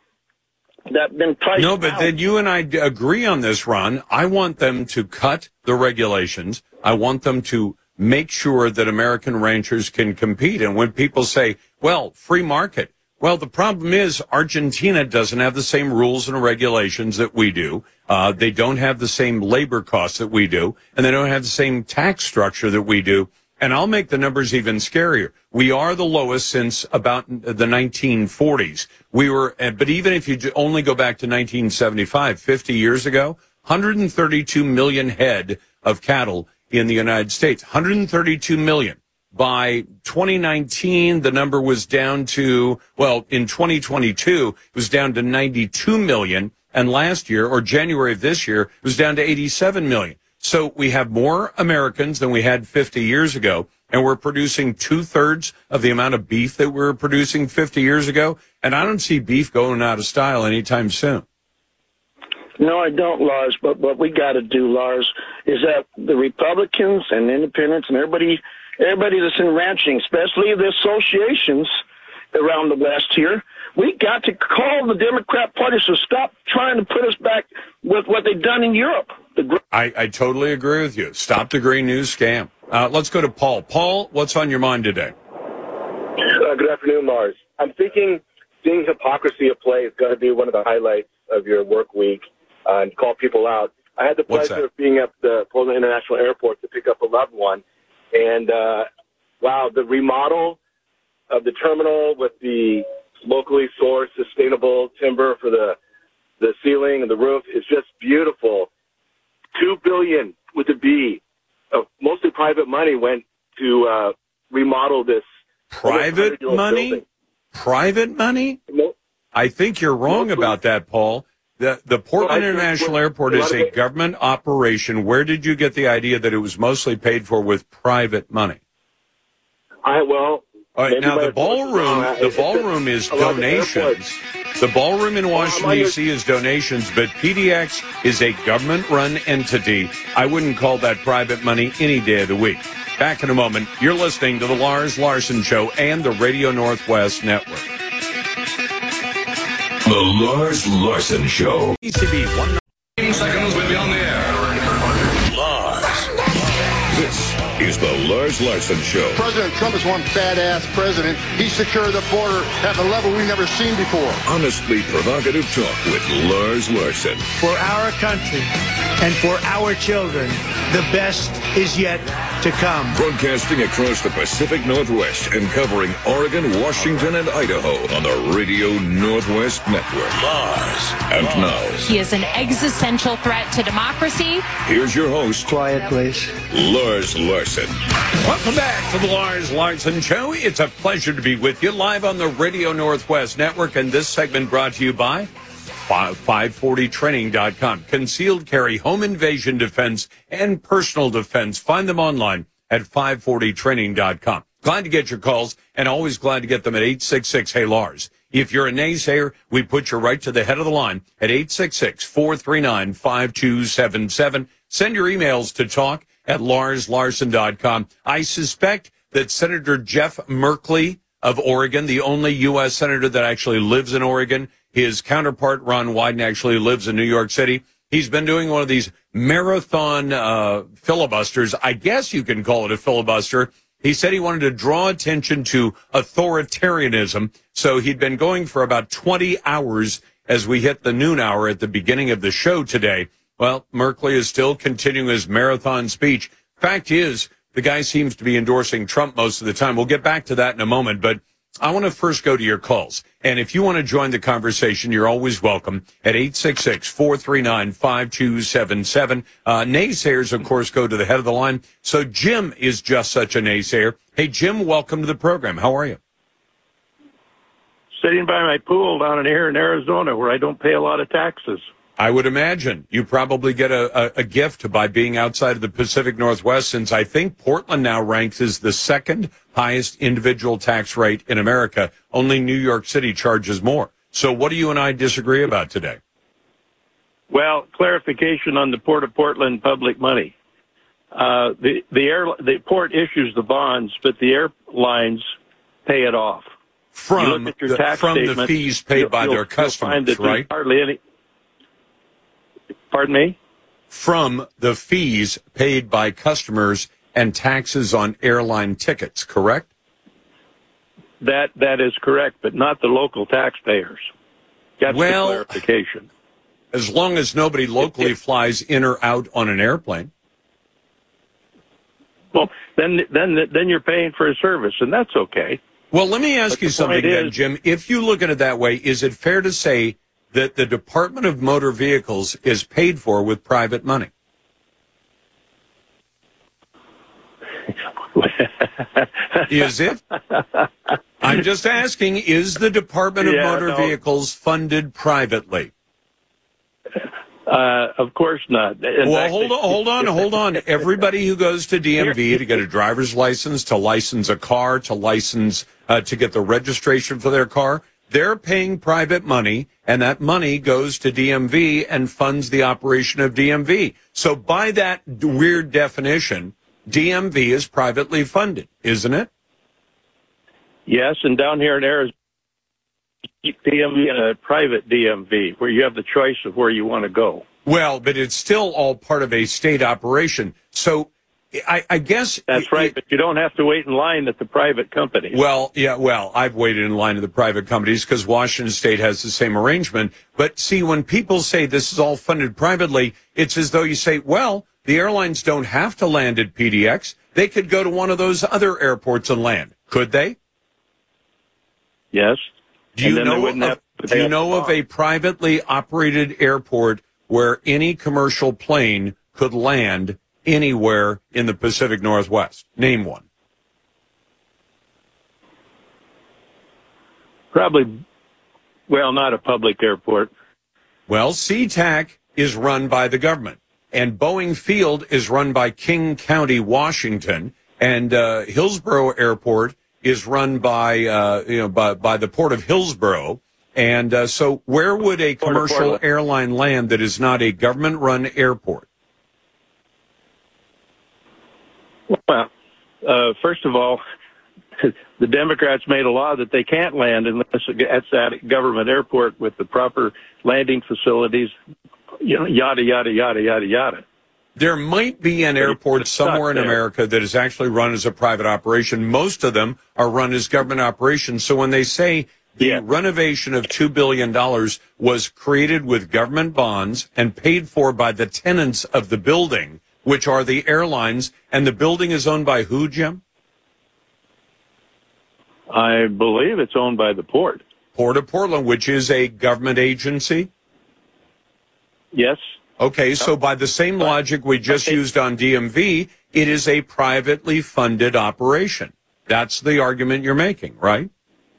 [SPEAKER 14] that have been priced
[SPEAKER 8] No, but
[SPEAKER 14] out?
[SPEAKER 8] then you and I d- agree on this, Ron. I want them to cut the regulations. I want them to make sure that American ranchers can compete. And when people say, well, free market, well, the problem is Argentina doesn't have the same rules and regulations that we do. Uh, they don't have the same labor costs that we do, and they don't have the same tax structure that we do. And I'll make the numbers even scarier. We are the lowest since about the nineteen forties. We were, but even if you only go back to nineteen seventy-five, fifty years ago, one hundred thirty-two million head of cattle in the United States. one hundred thirty-two million. By twenty nineteen, the number was down to, well, in twenty twenty-two, it was down to ninety-two million. And last year, or January of this year, it was down to eighty-seven million. So we have more Americans than we had fifty years ago, and we're producing two-thirds of the amount of beef that we were producing fifty years ago. And I don't see beef going out of style anytime soon.
[SPEAKER 14] No, I don't, Lars. But what we got to do, Lars, is that the Republicans and independents and everybody, everybody that's in ranching, especially the associations around the West here, we got to call the Democrat Party to stop trying to put us back with what they've done in Europe. The
[SPEAKER 8] I, I totally agree with you. Stop the Green News scam. Uh, let's go to Paul. Paul, what's on your mind today?
[SPEAKER 15] Uh, good afternoon, Lars. I'm thinking seeing hypocrisy at play is going to be one of the highlights of your work week uh, and call people out. I had the pleasure of being at the Portland International Airport to pick up a loved one. And, uh, wow, the remodel of the terminal with the locally sourced, sustainable timber for the the ceiling and the roof is just beautiful. Two billion dollars with a B of mostly private money went to uh, remodel this.
[SPEAKER 8] Private money?
[SPEAKER 15] Building.
[SPEAKER 8] Private money? I think you're wrong about that, Paul. The, the Portland
[SPEAKER 15] Well, I-
[SPEAKER 8] International
[SPEAKER 15] well,
[SPEAKER 8] Airport
[SPEAKER 15] a
[SPEAKER 8] is
[SPEAKER 15] lot of
[SPEAKER 8] a
[SPEAKER 15] it-
[SPEAKER 8] government operation. Where did you get the idea that it was mostly paid for with private money?
[SPEAKER 15] I well.
[SPEAKER 8] All right, now the
[SPEAKER 15] maybe
[SPEAKER 8] ballroom,
[SPEAKER 15] uh,
[SPEAKER 8] the
[SPEAKER 15] it's-
[SPEAKER 8] ballroom is
[SPEAKER 15] a lot of the
[SPEAKER 8] donations.
[SPEAKER 15] airports-
[SPEAKER 8] The ballroom in Washington,
[SPEAKER 15] I'm
[SPEAKER 8] D
[SPEAKER 15] under-
[SPEAKER 8] C is donations, but P D X is a government-run entity. I wouldn't call that private money any day of the week. Back in a moment. You're listening to the Lars Larson Show and the Radio Northwest Network.
[SPEAKER 4] The Lars Larson Show.
[SPEAKER 8] E C B, one
[SPEAKER 2] fifteen seconds, we'll be on the air.
[SPEAKER 4] Lars. This is the Lars Larson Show.
[SPEAKER 5] President Trump is one badass president. He secured the border at a level we've never seen before.
[SPEAKER 4] Honestly provocative talk with Lars Larson.
[SPEAKER 6] For our country and for our children, the best is yet to come.
[SPEAKER 4] Broadcasting across the Pacific Northwest and covering Oregon, Washington, and Idaho on the Radio Northwest Network. Lars. And now,
[SPEAKER 7] He is an existential threat to democracy.
[SPEAKER 4] here's your host,
[SPEAKER 6] Quiet, please.
[SPEAKER 4] Lars Larson.
[SPEAKER 8] Welcome back to the Lars Larson Show. It's a pleasure to be with you live on the Radio Northwest Network, and this segment brought to you by five forty training dot com. Concealed carry, home invasion defense, and personal defense. Find them online at five forty training dot com. Glad to get your calls, and always glad to get them at eight six six, hey Lars. If you're a naysayer, we put you right to the head of the line at eight six six, four three nine, five two seven seven. Send your emails to talk at lars larson dot com. I suspect that Senator Jeff Merkley of Oregon, the only U S senator that actually lives in Oregon, his counterpart, Ron Wyden, actually lives in New York City. He's been doing one of these marathon uh, filibusters. I guess you can call it a filibuster. He said he wanted to draw attention to authoritarianism, so he'd been going for about twenty hours as we hit the noon hour at the beginning of the show today. Well, Merkley is still continuing his marathon speech. Fact is, the guy seems to be endorsing Trump most of the time. We'll get back to that in a moment, but I want to first go to your calls. And if you want to join the conversation, you're always welcome at eight six six, four three nine, five two seven seven. Uh, naysayers, of course, go to the head of the line. So Jim is just such a naysayer. Hey, Jim, welcome to the program. How are you?
[SPEAKER 12] Sitting by my pool down in here in Arizona where I don't pay a lot of taxes.
[SPEAKER 8] I would imagine you probably get a, a, a gift by being outside of the Pacific Northwest, since I think Portland now ranks as the second highest individual tax rate in America. Only New York City charges more. So what do you and I disagree about today?
[SPEAKER 12] Well, clarification on the Port of Portland public money. Uh, the the air the port issues the bonds, but the airlines pay it off.
[SPEAKER 8] From,
[SPEAKER 12] the,
[SPEAKER 8] from the fees paid by their customers, right?
[SPEAKER 12] Hardly any. Pardon me?
[SPEAKER 8] From the fees paid by customers and taxes on airline tickets, correct?
[SPEAKER 12] That that is correct, but not the local taxpayers. That's
[SPEAKER 8] well,
[SPEAKER 12] the clarification.
[SPEAKER 8] As long as nobody locally flies in or out on an airplane.
[SPEAKER 12] Well, then then then you're paying for a service, and that's okay.
[SPEAKER 8] Well, let me ask
[SPEAKER 12] but
[SPEAKER 8] you
[SPEAKER 12] the
[SPEAKER 8] something then,
[SPEAKER 12] is,
[SPEAKER 8] Jim. If you look at it that way, is it fair to say that the Department of Motor Vehicles is paid for with private money? Is it? I'm just asking, is the Department of
[SPEAKER 12] yeah,
[SPEAKER 8] Motor
[SPEAKER 12] no.
[SPEAKER 8] Vehicles funded privately?
[SPEAKER 12] Uh, of course not. In
[SPEAKER 8] well,
[SPEAKER 12] fact,
[SPEAKER 8] hold on, hold on, hold on. Everybody who goes to D M V to get a driver's license, to license a car, to license, uh, to get the registration for their car, they're paying private money, and that money goes to D M V and funds the operation of D M V. So by that weird definition, D M V is privately funded, isn't it?
[SPEAKER 12] Yes, and down here in Arizona, D M V and a private D M V, where you have the choice of where you want to go.
[SPEAKER 8] Well, but it's still all part of a state operation. So I, I guess...
[SPEAKER 12] That's right, it, but you don't have to wait in line at the private company.
[SPEAKER 8] Well, yeah, well, I've waited in line at the private companies because Washington State has the same arrangement. But see, when people say this is all funded privately, it's as though you say, well, the airlines don't have to land at P D X. They could go to one of those other airports and land. Could they?
[SPEAKER 12] Yes.
[SPEAKER 8] Do you know of, do you know of a privately operated airport where any commercial plane could land anywhere in the Pacific Northwest? Name one.
[SPEAKER 12] Probably, well, not a public airport.
[SPEAKER 8] Well, SeaTac is run by the government, and Boeing Field is run by King County, Washington, and uh, Hillsborough Airport is run by uh, you know by, by the Port of Hillsborough. And uh, so, where would a commercial airline land that is not a government-run airport?
[SPEAKER 16] Well, uh, first of all, the Democrats made a law that they can't land unless it's at government airport with the proper landing facilities, you know, yada, yada, yada, yada, yada.
[SPEAKER 8] There might be an airport somewhere in America that is actually run as a private operation. Most of them are run as government operations. So when they say the yeah. renovation of two billion dollars was created with government bonds and paid for by the tenants of the building, which are the airlines, and the building is owned by who, Jim?
[SPEAKER 16] I believe it's owned by the port.
[SPEAKER 8] Port of Portland, which is a government agency?
[SPEAKER 16] Yes.
[SPEAKER 8] Okay, so by the same logic we just used on D M V, it is a privately funded operation. That's the argument you're making, right?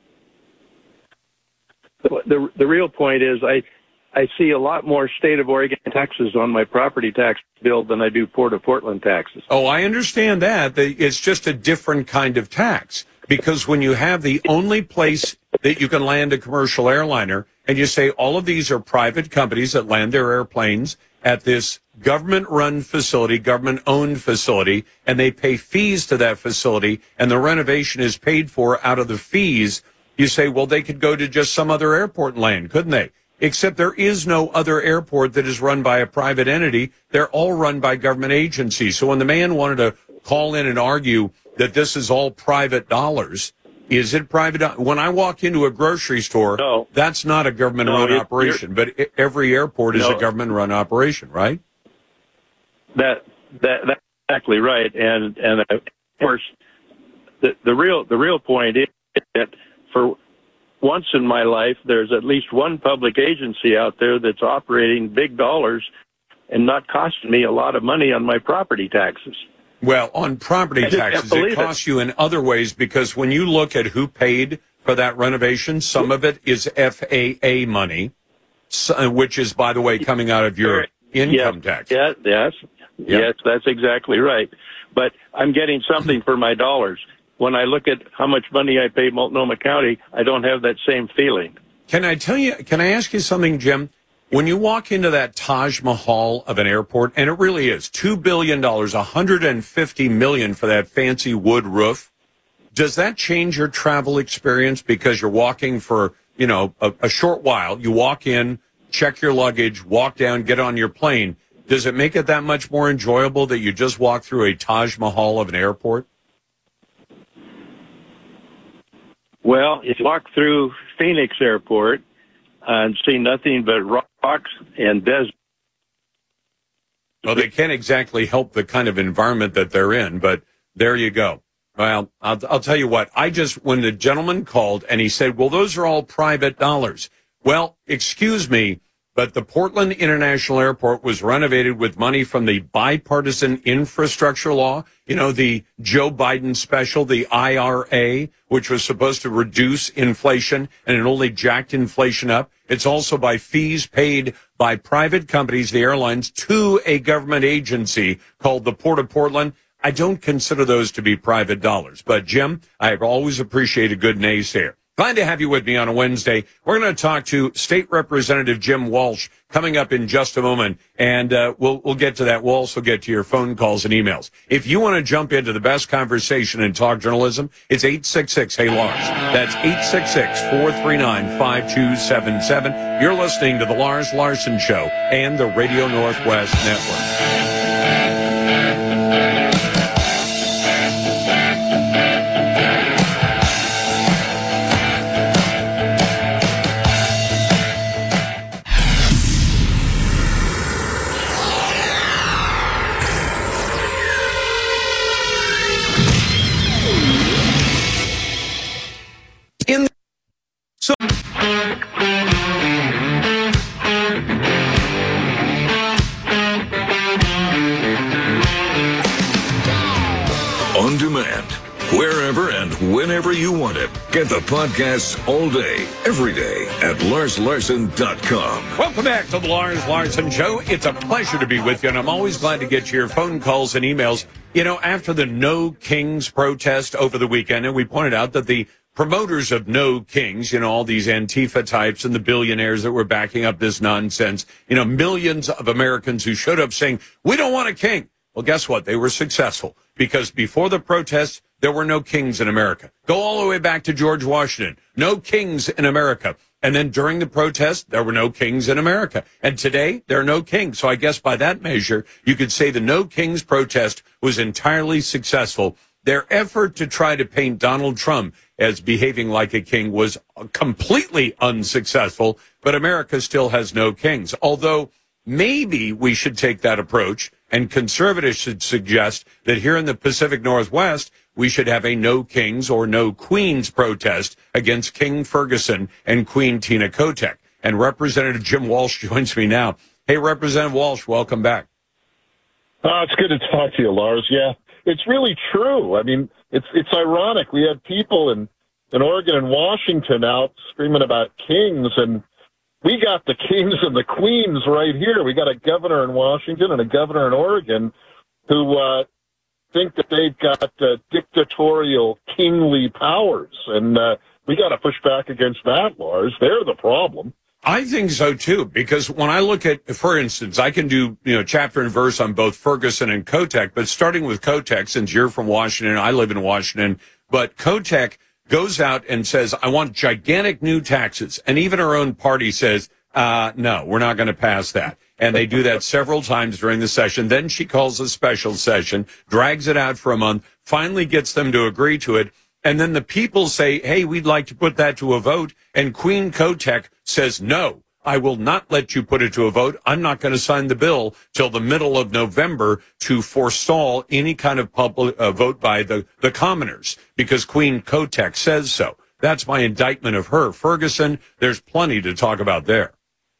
[SPEAKER 16] The, the, the real point is I, I see a lot more state of Oregon taxes on my property tax bill than I do Port of Portland taxes.
[SPEAKER 8] Oh, I understand that. It's just a different kind of tax. Because when you have the only place that you can land a commercial airliner, and you say all of these are private companies that land their airplanes at this government-run facility, government-owned facility, and they pay fees to that facility, and the renovation is paid for out of the fees, you say, well, they could go to just some other airport and land, couldn't they? Except there is no other airport that is run by a private entity. They're all run by government agencies. So when the man wanted to call in and argue that this is all private dollars, is it private? When I walk into a grocery store,
[SPEAKER 16] no.
[SPEAKER 8] that's not a government-run no, operation, but every airport is no. a government-run operation, right?
[SPEAKER 16] That that that's exactly right, and and of course, the the real the real point is that for once in my life, there's at least one public agency out there that's operating big dollars and not costing me a lot of money on my property taxes.
[SPEAKER 8] Well, on property taxes, it costs you in other ways, because when you look at who paid for that renovation, some of it is F A A money, which is, by the way, coming out of your income
[SPEAKER 16] yeah,
[SPEAKER 8] tax.
[SPEAKER 16] Yeah, yes, yeah. yes, that's exactly right. But I'm getting something for my dollars. When I look at how much money I pay Multnomah County, I don't have that same feeling.
[SPEAKER 8] Can I tell you, can I ask you something, Jim? When you walk into that Taj Mahal of an airport, and it really is two billion dollars, one hundred fifty million dollars for that fancy wood roof, does that change your travel experience because you're walking for, you know, a, a short while? You walk in, check your luggage, walk down, get on your plane. Does it make it that much more enjoyable that you just walk through a Taj Mahal of an airport?
[SPEAKER 16] Well, if you walk through Phoenix Airport and see nothing but rocks and desert.
[SPEAKER 8] Well, they can't exactly help the kind of environment that they're in, but there you go. Well, I'll, I'll tell you what. I just, when the gentleman called and he said, well, those are all private dollars. Well, excuse me, but the Portland International Airport was renovated with money from the bipartisan infrastructure law, you know, the Joe Biden special, the I R A, which was supposed to reduce inflation, and it only jacked inflation up. It's also by fees paid by private companies, the airlines, to a government agency called the Port of Portland. I don't consider those to be private dollars. But, Jim, I've always appreciated good naysayer. Glad to have you with me on a Wednesday. We're going to talk to State Representative Jim Walsh coming up in just a moment, and uh, we'll we'll get to that. We'll also get to your phone calls and emails. If you want to jump into the best conversation in talk journalism, it's eight six six, hey Lars. That's eight six six, four three nine, five two seven seven. You're listening to the Lars Larson Show and the Radio Northwest Network.
[SPEAKER 4] On demand, wherever and whenever you want it. Get the podcasts all day, every day at Lars Larson dot com.
[SPEAKER 8] Welcome back to the Lars Larson Show. It's a pleasure to be with you, and I'm always glad to get your phone calls and emails. You know, after the No Kings protest over the weekend, and we pointed out that the promoters of No Kings, you know, all these Antifa types and the billionaires that were backing up this nonsense, you know, millions of Americans who showed up saying, we don't want a king. Well, guess what? They were successful because before the protests, there were no kings in America. Go all the way back to George Washington. No kings in America. And then during the protest, there were no kings in America. And today, there are no kings. So I guess by that measure, you could say the No Kings protest was entirely successful. Their effort to try to paint Donald Trump as behaving like a king was completely unsuccessful, but America still has no kings. Although maybe we should take that approach, and conservatives should suggest that here in the Pacific Northwest, we should have a no kings or no queens protest against King Ferguson and Queen Tina Kotek. And Representative Jim Walsh joins me now. Hey, Representative Walsh, welcome back.
[SPEAKER 17] Uh, it's good to talk to you, Lars. Yeah, it's really true. I mean, it's it's ironic. We had people in, in Oregon and Washington out screaming about kings, and we got the kings and the queens right here. We got a governor in Washington and a governor in Oregon who uh, think that they've got uh, dictatorial kingly powers, and uh, we got to push back against that, Lars. They're the problem.
[SPEAKER 8] I think so, too, because when I look at, for instance, I can do, you know, chapter and verse on both Ferguson and Kotek, but starting with Kotek, since you're from Washington, I live in Washington, but Kotek goes out and says, I want gigantic new taxes. And even her own party says, uh, no, we're not going to pass that. And they do that several times during the session. Then she calls a special session, drags it out for a month, finally gets them to agree to it. And then the people say, hey, we'd like to put that to a vote. And Queen Kotek says, no, I will not let you put it to a vote. I'm not going to sign the bill till the middle of November to forestall any kind of public uh, vote by the, the commoners, because Queen Kotek says so. That's my indictment of her. Ferguson, there's plenty to talk about there.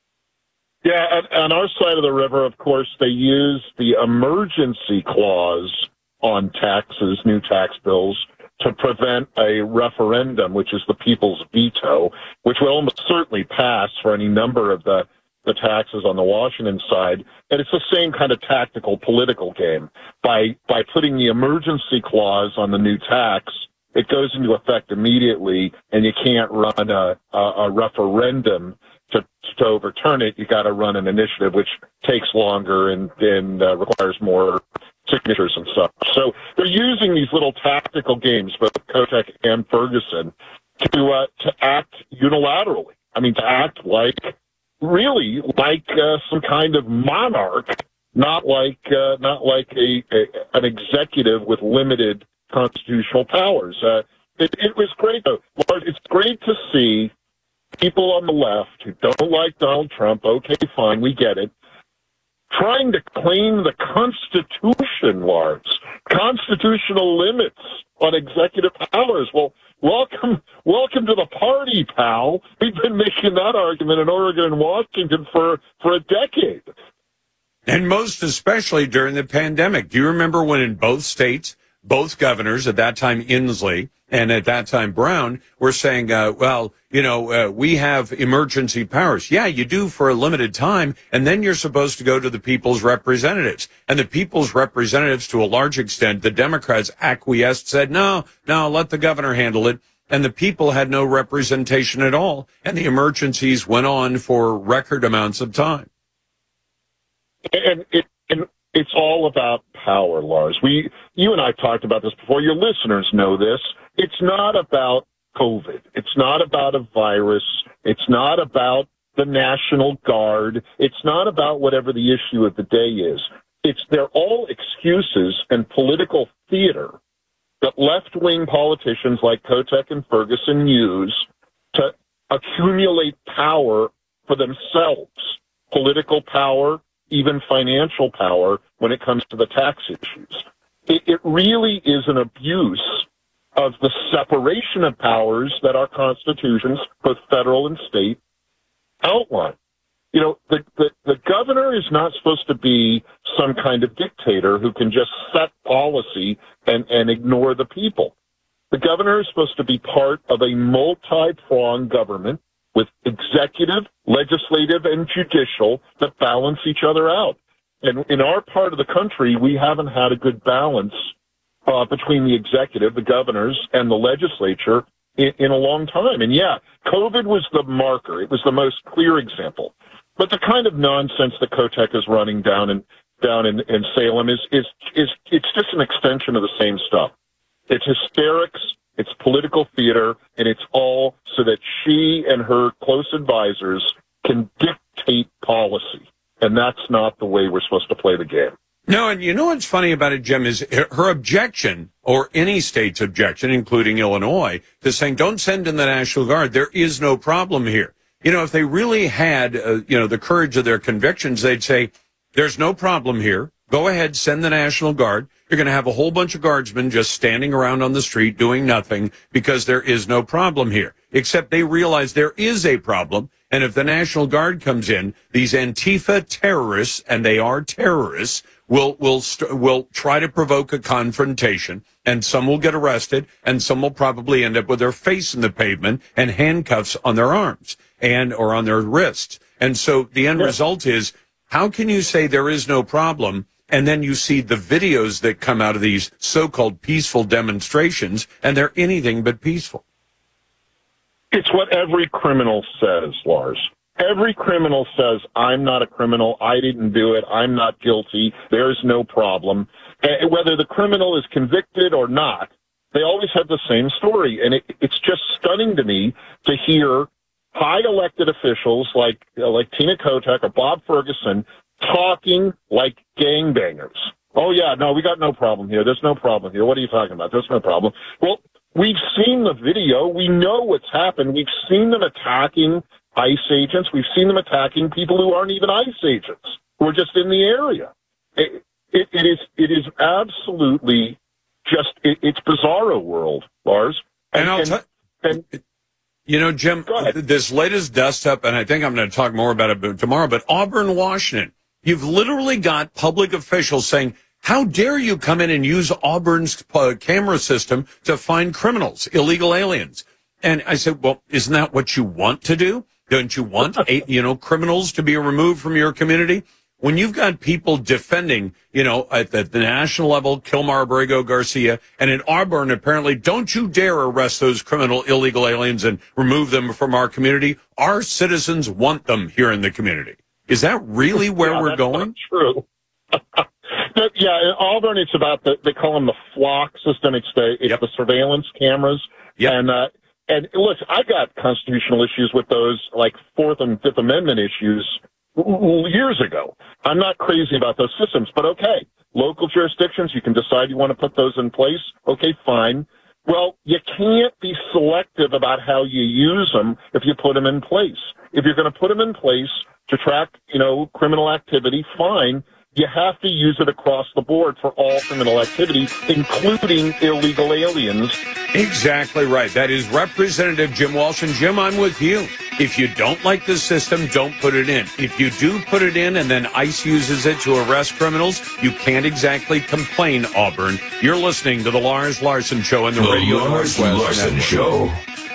[SPEAKER 17] Yeah, on our side of the river, of course, they use the emergency clause on taxes, new tax bills, to prevent a referendum, which is the people's veto, which will almost certainly pass for any number of the, the taxes on the Washington side. And it's the same kind of tactical political game. By by putting the emergency clause on the new tax, it goes into effect immediately, and you can't run a, a, a referendum to, to overturn it. You got to run an initiative, which takes longer and, and uh, requires more signatures and stuff. So they're using these little tactical games, both Kotek and Ferguson, to uh, to act unilaterally. I mean, to act like, really, like uh, some kind of monarch, not like uh, not like a, a an executive with limited constitutional powers. Uh, it, it was great, though. It's great to see people on the left who don't like Donald Trump. Okay, fine, we get it. Trying to claim the Constitution, Lars, constitutional limits on executive powers. Well, welcome, welcome to the party, pal. We've been making that argument in Oregon and Washington for, for a decade.
[SPEAKER 8] And most especially during the pandemic. Do you remember when in both states, both governors, at that time Inslee and at that time Brown, were saying, uh, well, you know, uh, we have emergency powers. Yeah, you do for a limited time, and then you're supposed to go to the people's representatives. And the people's representatives, to a large extent, the Democrats acquiesced, said, no, no, let the governor handle it. And the people had no representation at all, and the emergencies went on for record amounts of time.
[SPEAKER 17] And it, and it's all about power, Lars. We, you and I talked about this before. Your listeners know this. It's not about COVID. It's not about a virus. It's not about the National Guard. It's not about whatever the issue of the day is. It's, they're all excuses and political theater that left-wing politicians like Kotek and Ferguson use to accumulate power for themselves, political power, even financial power when it comes to the tax issues. It, it really is an abuse of the separation of powers that our constitutions, both federal and state, outline. You know, the, the, the governor is not supposed to be some kind of dictator who can just set policy and, and ignore the people. The governor is supposed to be part of a multi-pronged government with executive, legislative, and judicial that balance each other out. And in our part of the country, we haven't had a good balance uh, between the executive, the governors, and the legislature in, in a long time. And yeah, COVID was the marker. It was the most clear example. But the kind of nonsense that Kotek is running down in down in, in Salem is is is it's just an extension of the same stuff. It's hysterics, it's political theater, and it's all so that she and her close advisors can dictate policy. And that's not the way we're supposed to play the game.
[SPEAKER 8] No, and you know what's funny about it, Jim, is her objection, or any state's objection, including Illinois, to saying, don't send in the National Guard. There is no problem here. You know, if they really had, uh, you know, the courage of their convictions, they'd say, there's no problem here. Go ahead, send the National Guard. You're going to have a whole bunch of guardsmen just standing around on the street doing nothing because there is no problem here. Except they realize there is a problem. And if the National Guard comes in, these Antifa terrorists, and they are terrorists, will will st- will try to provoke a confrontation, and some will get arrested, and some will probably end up with their face in the pavement and handcuffs on their arms and or on their wrists. And so the end result is, how can you say there is no problem, and then you see the videos that come out of these so-called peaceful demonstrations, and they're anything but peaceful?
[SPEAKER 17] It's what every criminal says, Lars. Every criminal says, I'm not a criminal, I didn't do it, I'm not guilty, there's no problem. And whether the criminal is convicted or not, they always have the same story. And it, it's just stunning to me to hear high elected officials like uh, like Tina Kotek or Bob Ferguson talking like gangbangers. Oh, yeah, no, we got no problem here. There's no problem here. What are you talking about? There's no problem. Well, we've seen the video. We know what's happened. We've seen them attacking ICE agents. We've seen them attacking people who aren't even ICE agents, who are just in the area. It, it, it is it is absolutely just, it, it's bizarro world, Lars.
[SPEAKER 8] And, and I'll tell and, you know, Jim, this latest dust up, and I think I'm going to talk more about it tomorrow, but Auburn, Washington, you've literally got public officials saying, how dare you come in and use Auburn's uh, camera system to find criminals, illegal aliens? And I said, well, isn't that what you want to do? Don't you want, a, you know, criminals to be removed from your community? When you've got people defending, you know, at the, the national level, Kilmar, Abrego, Garcia, and in Auburn, apparently, don't you dare arrest those criminal illegal aliens and remove them from our community. Our citizens want them here in the community. Is that really where
[SPEAKER 17] yeah,
[SPEAKER 8] we're
[SPEAKER 17] that's
[SPEAKER 8] going?
[SPEAKER 17] Not true. But yeah, in Auburn, it's about the, they call them the flock system. It's the, it's yep. the surveillance cameras.
[SPEAKER 8] Yep.
[SPEAKER 17] And, uh, and look, I got constitutional issues with those, like Fourth and Fifth Amendment issues years ago. I'm not crazy about those systems, but okay. Local jurisdictions, you can decide you want to put those in place. Okay, fine. Well, you can't be selective about how you use them if you put them in place. If you're going to put them in place to track, you know, criminal activity, fine. You have to use it across the board for all criminal activity, including illegal aliens.
[SPEAKER 8] Exactly right. That is Representative Jim Walsh. And Jim, I'm with you. If you don't like the system, don't put it in. If you do put it in and then ICE uses it to arrest criminals, you can't exactly complain, Auburn. You're listening to the Lars Larson Show on the, the Radio
[SPEAKER 4] Lars
[SPEAKER 8] Northwest
[SPEAKER 4] Larson
[SPEAKER 8] Network.
[SPEAKER 4] Show.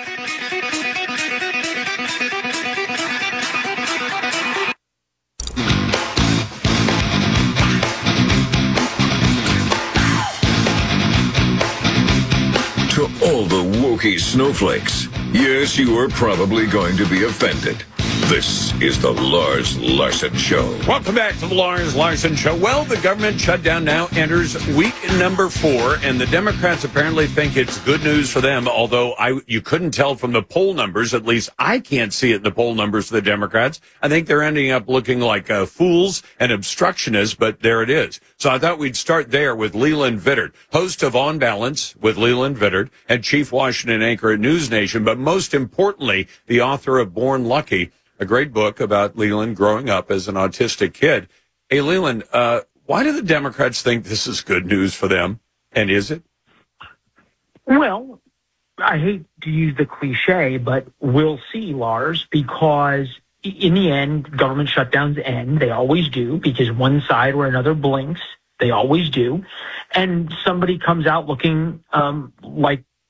[SPEAKER 4] To all the wokey snowflakes, yes, you are probably going to be offended. This is the Lars Larson Show.
[SPEAKER 8] Welcome back to the Lars Larson Show. Well, the government shutdown now enters week number four, and the Democrats apparently think it's good news for them, although I you couldn't tell from the poll numbers. At least I can't see it in the poll numbers for the Democrats. I think they're ending up looking like uh, fools and obstructionists, but there it is. So I thought we'd start there with Leland Vittert, host of On Balance with Leland Vittert and chief Washington anchor at News Nation, but most importantly, the author of Born Lucky, a great book about Leland growing up as an autistic kid. Hey, Leland, uh, why do the Democrats think this is good news for them? And is it?
[SPEAKER 18] Well, I hate to use the cliche, but we'll see, Lars, because in the end, government shutdowns end. They always do, because one side or another blinks. They always do. And somebody comes out looking um, like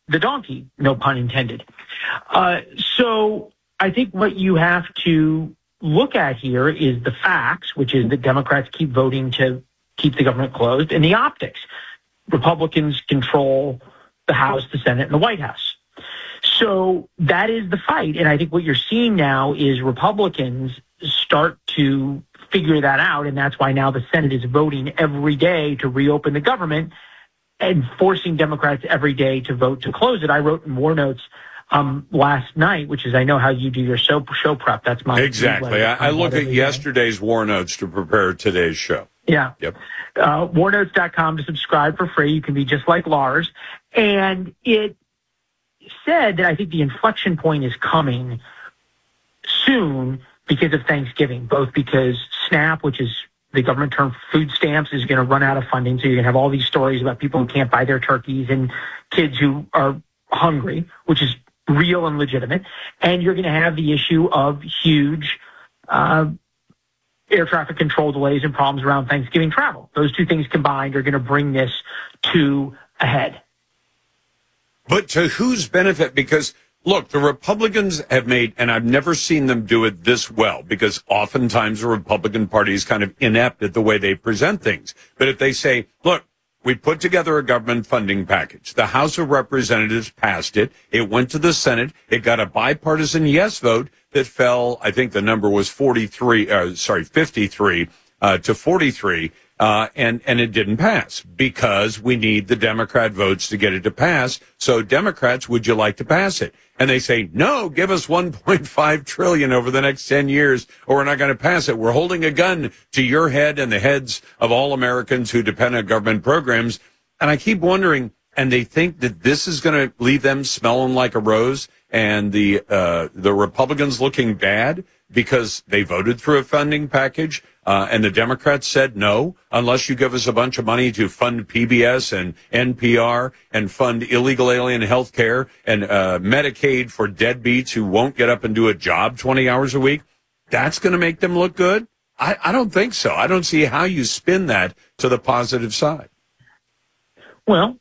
[SPEAKER 18] the donkey, no pun intended. Uh, so I think what you have to look at here is the facts, which is that Democrats keep voting to keep the government closed, and the optics. Republicans control the House, the Senate, and the White House. So that is the fight. And I think what you're seeing now is Republicans start to figure that out. And that's why now the Senate is voting every day to reopen the government and forcing Democrats every day to vote to close it. I wrote in War Notes um, last night, which is, I know how you do your show, show prep. That's my
[SPEAKER 8] Exactly. I, I look at yesterday's War Notes to prepare today's show.
[SPEAKER 18] Yeah.
[SPEAKER 8] Yep.
[SPEAKER 18] Uh, war notes dot com to subscribe for free. You can be just like Lars. And it said that I think the inflection point is coming soon because of Thanksgiving, both because SNAP, which is the government term for food stamps, is going to run out of funding. So you're going to have all these stories about people who can't buy their turkeys and kids who are hungry, which is real and legitimate. And you're going to have the issue of huge uh air traffic control delays and problems around Thanksgiving travel. Those two things combined are going to bring this to a head.
[SPEAKER 8] But to whose benefit? Because, look, the Republicans have made, and I've never seen them do it this well, because oftentimes the Republican Party is kind of inept at the way they present things. But if they say, look, we put together a government funding package. The House of Representatives passed it. It went to the Senate. It got a bipartisan yes vote that fell, I think the number was forty-three, uh, sorry, fifty-three uh, to forty-three, uh, and, and it didn't pass because we need the Democrat votes to get it to pass. So Democrats, would you like to pass it? And they say, no, give us one point five trillion dollars over the next ten years or we're not going to pass it. We're holding a gun to your head and the heads of all Americans who depend on government programs. And I keep wondering, and they think that this is going to leave them smelling like a rose and the uh, the Republicans looking bad because they voted through a funding package uh, and the Democrats said no, unless you give us a bunch of money to fund P B S and N P R and fund illegal alien health care and uh, Medicaid for deadbeats who won't get up and do a job twenty hours a week. That's going to make them look good? I, I don't think so. I don't see how you spin that to the positive side.
[SPEAKER 18] Well,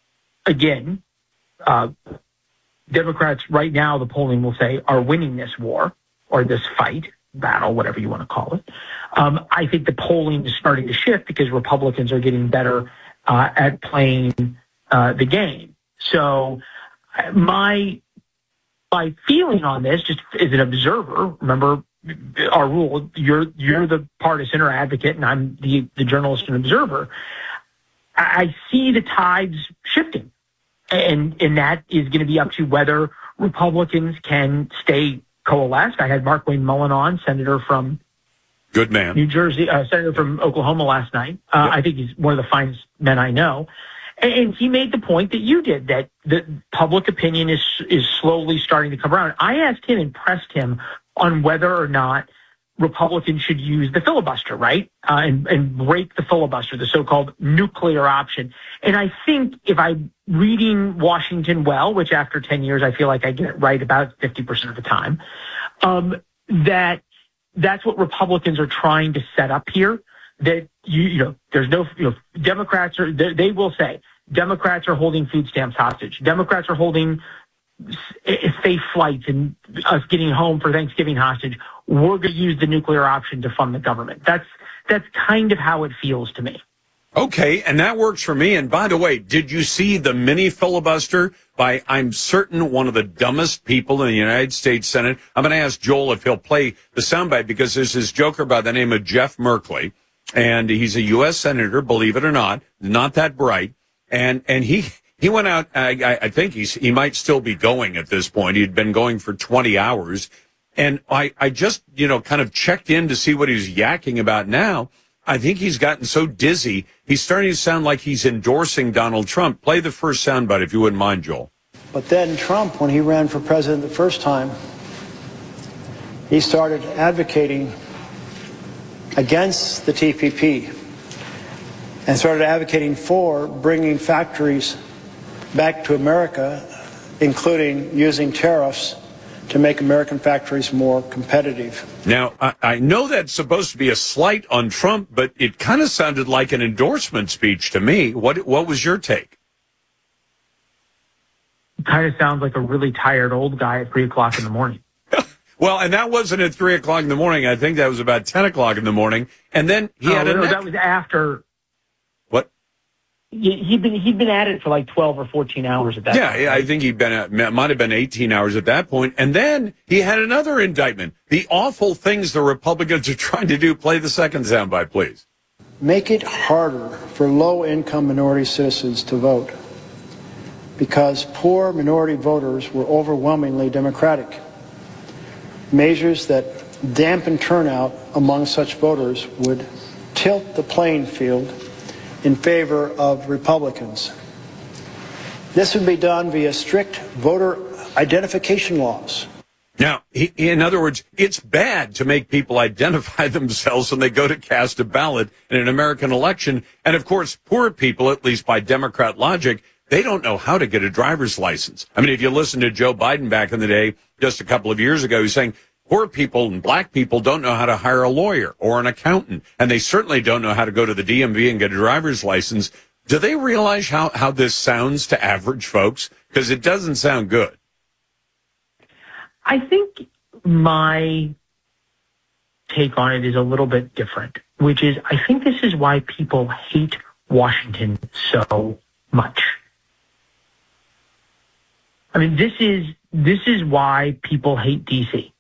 [SPEAKER 18] again, uh, Democrats right now, the polling will say, are winning this war or this fight, battle, whatever you want to call it. Um, I think the polling is starting to shift because Republicans are getting better uh, at playing uh, the game. So my my feeling on this, just as an observer, remember our rule, you're you're the partisan or advocate, and I'm the, the journalist and observer. I, I see the tides shifting. And and that is going to be up to whether Republicans can stay coalesced. I had Markwayne Mullin on, senator from
[SPEAKER 8] Good man.
[SPEAKER 18] New Jersey, uh, senator from Oklahoma last night. Uh, yep. I think he's one of the finest men I know. And, and he made the point that you did, that the public opinion is is slowly starting to come around. I asked him and pressed him on whether or not Republicans should use the filibuster, right? Uh, and, and break the filibuster, the so-called nuclear option. And I think if I'm reading Washington well, which after ten years, I feel like I get it right about fifty percent of the time, um, that that's what Republicans are trying to set up here. That, you, you know, there's no, you know, Democrats are, they, they will say, Democrats are holding food stamps hostage. Democrats are holding safe flights and us getting home for Thanksgiving hostage. We're going to use the nuclear option to fund the government. That's that's kind of how it feels to me.
[SPEAKER 8] Okay, and that works for me. And by the way, did you see the mini filibuster by, I'm certain, one of the dumbest people in the United States Senate? I'm going to ask Joel if he'll play the soundbite because there's this joker by the name of Jeff Merkley, and he's a U S senator, believe it or not, not that bright. And and he he went out, I, I think he's he might still be going at this point. He'd been going for twenty hours. And I, I just, you know, kind of checked in to see what he's yakking about now. I think he's gotten so dizzy, he's starting to sound like he's endorsing Donald Trump. Play the first soundbite, if you wouldn't mind, Joel.
[SPEAKER 19] But then Trump, when he ran for president the first time, he started advocating against the T P P and started advocating for bringing factories back to America, including using tariffs to make American factories more competitive.
[SPEAKER 8] Now, I, I know that's supposed to be a slight on Trump, but it kind of sounded like an endorsement speech to me. What what was your take?
[SPEAKER 18] kind of sounds like a really tired old guy at three o'clock in the morning.
[SPEAKER 8] Well, and that wasn't at three o'clock in the morning. I think that was about ten o'clock in the morning. And then he
[SPEAKER 18] oh,
[SPEAKER 8] had a
[SPEAKER 18] no,
[SPEAKER 8] neck-
[SPEAKER 18] that was after.
[SPEAKER 8] What?
[SPEAKER 18] He, he'd been he'd been at it for like twelve or fourteen hours at that.
[SPEAKER 8] Yeah,
[SPEAKER 18] point,
[SPEAKER 8] yeah,
[SPEAKER 18] right?
[SPEAKER 8] I think he'd been at, might have been eighteen hours at that point. And then he had another indictment. The awful things the Republicans are trying to do. Play the second soundbite, please.
[SPEAKER 19] Make it harder for low-income minority citizens to vote because poor minority voters were overwhelmingly Democratic. Measures that dampen turnout among such voters would tilt the playing field in favor of Republicans. This would be done via strict voter identification laws.
[SPEAKER 8] Now, he, in other words, it's bad to make people identify themselves when they go to cast a ballot in an American election. And, of course, poor people, at least by Democrat logic, they don't know how to get a driver's license. I mean, if you listen to Joe Biden back in the day, just a couple of years ago, he's saying poor people and black people don't know how to hire a lawyer or an accountant, and they certainly don't know how to go to the D M V and get a driver's license. Do they realize how, how this sounds to average folks? Because it doesn't sound good.
[SPEAKER 18] I think my take on it is a little bit different, which is I think this is why people hate Washington so much. I mean, this is this is why people hate D C.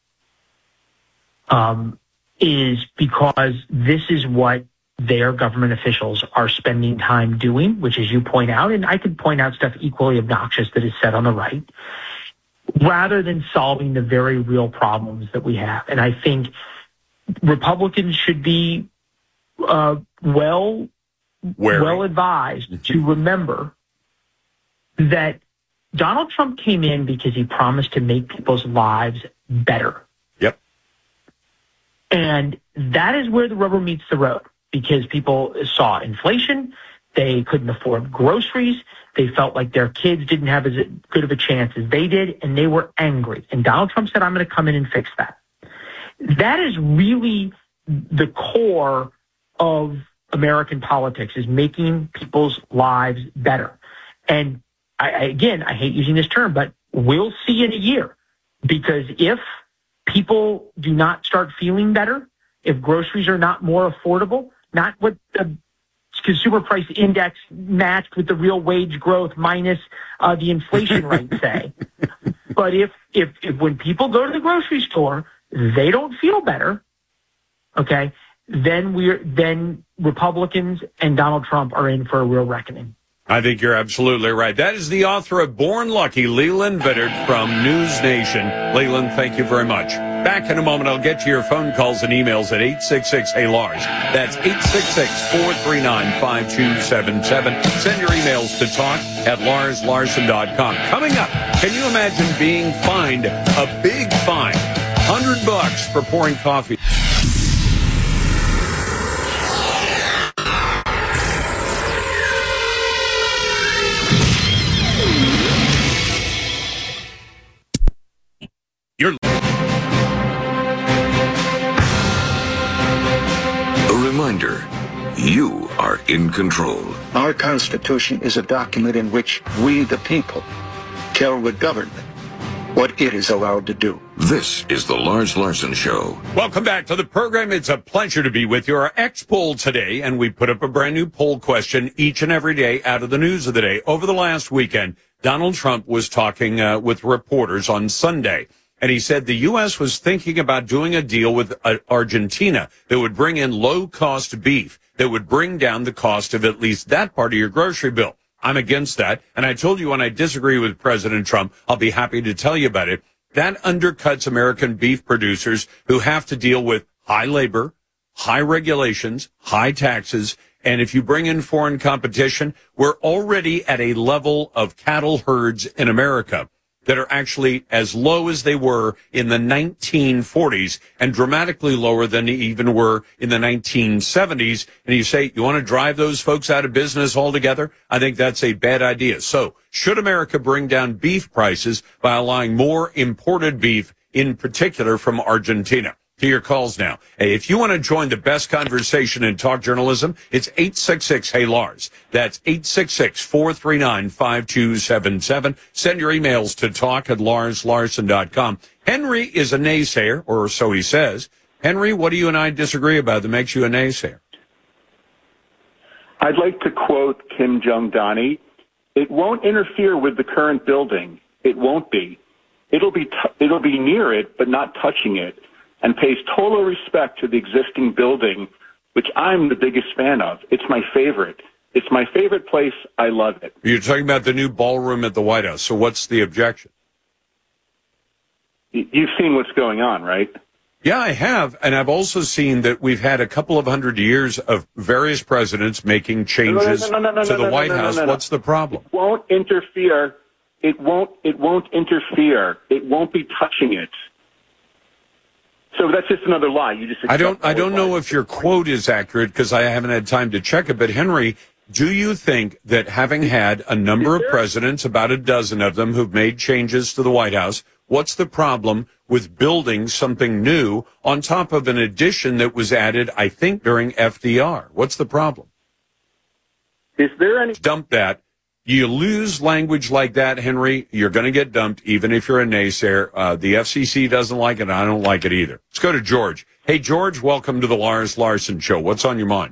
[SPEAKER 18] Um, is because this is what their government officials are spending time doing, which, as you point out, and I could point out stuff equally obnoxious that is said on the right, rather than solving the very real problems that we have. And I think Republicans should be uh, well
[SPEAKER 8] Wary.
[SPEAKER 18] well advised to remember that Donald Trump came in because he promised to make people's lives better.
[SPEAKER 8] Yep.
[SPEAKER 18] And that is where the rubber meets the road, because people saw inflation, they couldn't afford groceries, they felt like their kids didn't have as good of a chance as they did, and they were angry. And Donald Trump said, I'm going to come in and fix that. That is really the core of American politics, is making people's lives better. And I, I, again, I hate using this term, but we'll see in a year, because if people do not start feeling better, if groceries are not more affordable, not what the consumer price index matched with the real wage growth minus uh, the inflation rate say, but if, if if when people go to the grocery store, they don't feel better, okay, then we're then Republicans and Donald Trump are in for a real reckoning.
[SPEAKER 8] I think you're absolutely right. That is the author of Born Lucky, Leland Vittert from News Nation. Leland, thank you very much. Back in a moment, I'll get to your phone calls and emails at eight six six, hey Lars. That's eight six six, four three nine, five two seven seven. Send your emails to talk at lars larson dot com. Coming up, can you imagine being fined a big fine, one hundred bucks for pouring coffee? You're
[SPEAKER 4] A reminder, you are in control.
[SPEAKER 20] Our Constitution is a document in which we, the people, tell the government what it is allowed to do.
[SPEAKER 4] This is the Lars Larson Show.
[SPEAKER 8] Welcome back to the program. It's a pleasure to be with you. Our X poll today, and we put up a brand new poll question each and every day out of the news of the day. Over the last weekend, Donald Trump was talking uh, with reporters on Sunday. And he said the U S was thinking about doing a deal with uh, Argentina that would bring in low-cost beef, that would bring down the cost of at least that part of your grocery bill. I'm against that. And I told you when I disagree with President Trump, I'll be happy to tell you about it. That undercuts American beef producers who have to deal with high labor, high regulations, high taxes. And if you bring in foreign competition, we're already at a level of cattle herds in America that are actually as low as they were in the nineteen forties and dramatically lower than they even were in the nineteen seventies. And you say, you want to drive those folks out of business altogether? I think that's a bad idea. So should America bring down beef prices by allowing more imported beef, in particular from Argentina? to your calls now. Hey, if you want to join the best conversation in talk journalism, it's eight six six, hey, Lars. That's eight six six, four three nine, five two seven seven. Send your emails to talk at lars larson dot com. Henry is a naysayer, or so he says. Henry, what do you and I disagree about that makes you a naysayer?
[SPEAKER 21] I'd like to quote Kim Jong-Donnie. It won't interfere with the current building. It won't be. It'll be, t- it'll be near it, but not touching it, and pays total respect to the existing building, which I'm the biggest fan of. It's my favorite. It's my favorite place. I love it.
[SPEAKER 8] You're talking about the new ballroom at the White House. So what's the objection?
[SPEAKER 21] You've seen what's going on, right?
[SPEAKER 8] Yeah, I have. And I've also seen that we've had a couple of hundred years of various presidents making changes
[SPEAKER 21] no, no, no, no,
[SPEAKER 8] to
[SPEAKER 21] no,
[SPEAKER 8] the
[SPEAKER 21] no,
[SPEAKER 8] White
[SPEAKER 21] no, no,
[SPEAKER 8] House.
[SPEAKER 21] no, no.
[SPEAKER 8] What's the problem?
[SPEAKER 21] It won't interfere. It won't, it won't interfere. It won't be touching it. So that's just another lie. You just
[SPEAKER 8] I don't I don't know if your quote is accurate because I haven't had time to check it. But Henry, do you think that having had a number of presidents, about a dozen of them, who've made changes to the White House, what's the problem with building something new on top of an addition that was added, I think, during F D R? What's the problem?
[SPEAKER 21] Is there any...
[SPEAKER 8] Dump that. You lose language like that, Henry, you're going to get dumped, even if you're a naysayer. Uh, the F C C doesn't like it, and I don't like it either. Let's go to George. Hey, George, welcome to the Lars Larson Show. What's on your mind?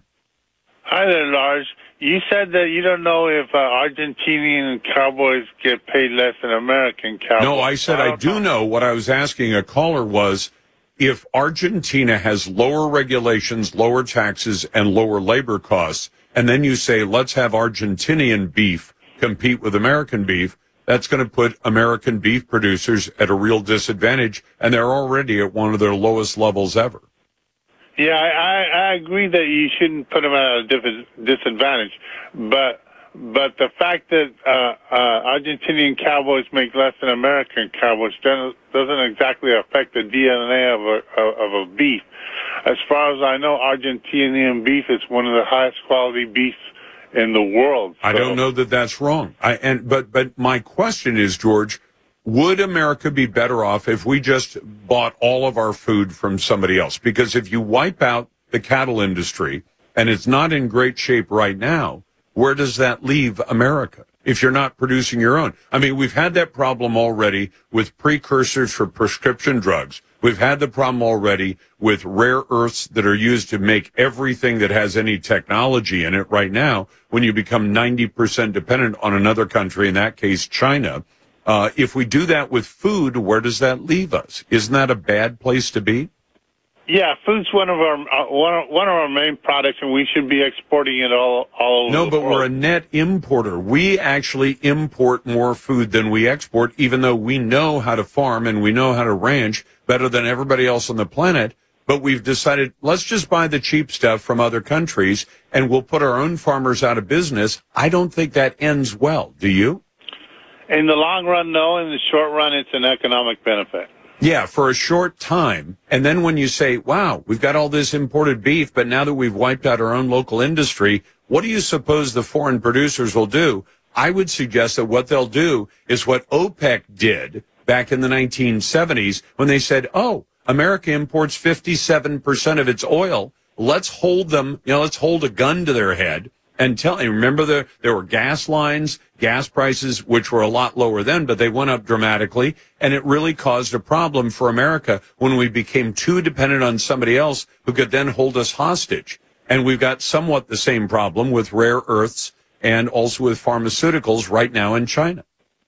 [SPEAKER 22] Hi there, Lars. You said that you don't know if uh, Argentinian cowboys get paid less than American cowboys.
[SPEAKER 8] No, I said I do know. What I was asking a caller was if Argentina has lower regulations, lower taxes, and lower labor costs, and then you say, let's have Argentinian beef compete with American beef, that's going to put American beef producers at a real disadvantage, and they're already at one of their lowest levels ever.
[SPEAKER 22] Yeah, I, I agree that you shouldn't put them at a diff- disadvantage, but but the fact that uh, uh, Argentinian cowboys make less than American cowboys doesn't, doesn't exactly affect the D N A of a, of a beef. As far as I know, Argentinian beef is one of the highest quality beefs in the world. So.
[SPEAKER 8] I don't know that that's wrong. I, and but but my question is, George, would America be better off if we just bought all of our food from somebody else? Because if you wipe out the cattle industry, and it's not in great shape right now, where does that leave America if you're not producing your own? I mean, we've had that problem already with precursors for prescription drugs. We've had the problem already with rare earths that are used to make everything that has any technology in it right now. When you become ninety percent dependent on another country, in that case, China, uh, if we do that with food, where does that leave us? Isn't that a bad place to be?
[SPEAKER 22] Yeah, food's one of our uh, one of, one of our main products, and we should be exporting it all all over
[SPEAKER 8] No,
[SPEAKER 22] the
[SPEAKER 8] but
[SPEAKER 22] world.
[SPEAKER 8] we're a net importer. We actually import more food than we export, even though we know how to farm and we know how to ranch better than everybody else on the planet. But we've decided, let's just buy the cheap stuff from other countries, and we'll put our own farmers out of business. I don't think that ends well. Do you?
[SPEAKER 22] In the long run, no. In the short run, it's an economic benefit.
[SPEAKER 8] Yeah, for a short time. And then when you say, wow, we've got all this imported beef, but now that we've wiped out our own local industry, what do you suppose the foreign producers will do? I would suggest that what they'll do is what OPEC did back in the nineteen seventies when they said, oh, America imports fifty-seven percent of its oil. Let's hold them, you know, let's hold a gun to their head and tell you, remember the, there were gas lines, gas prices, which were a lot lower then, but they went up dramatically, and it really caused a problem for America when we became too dependent on somebody else who could then hold us hostage. And we've got somewhat the same problem with rare earths and also with pharmaceuticals right now in China.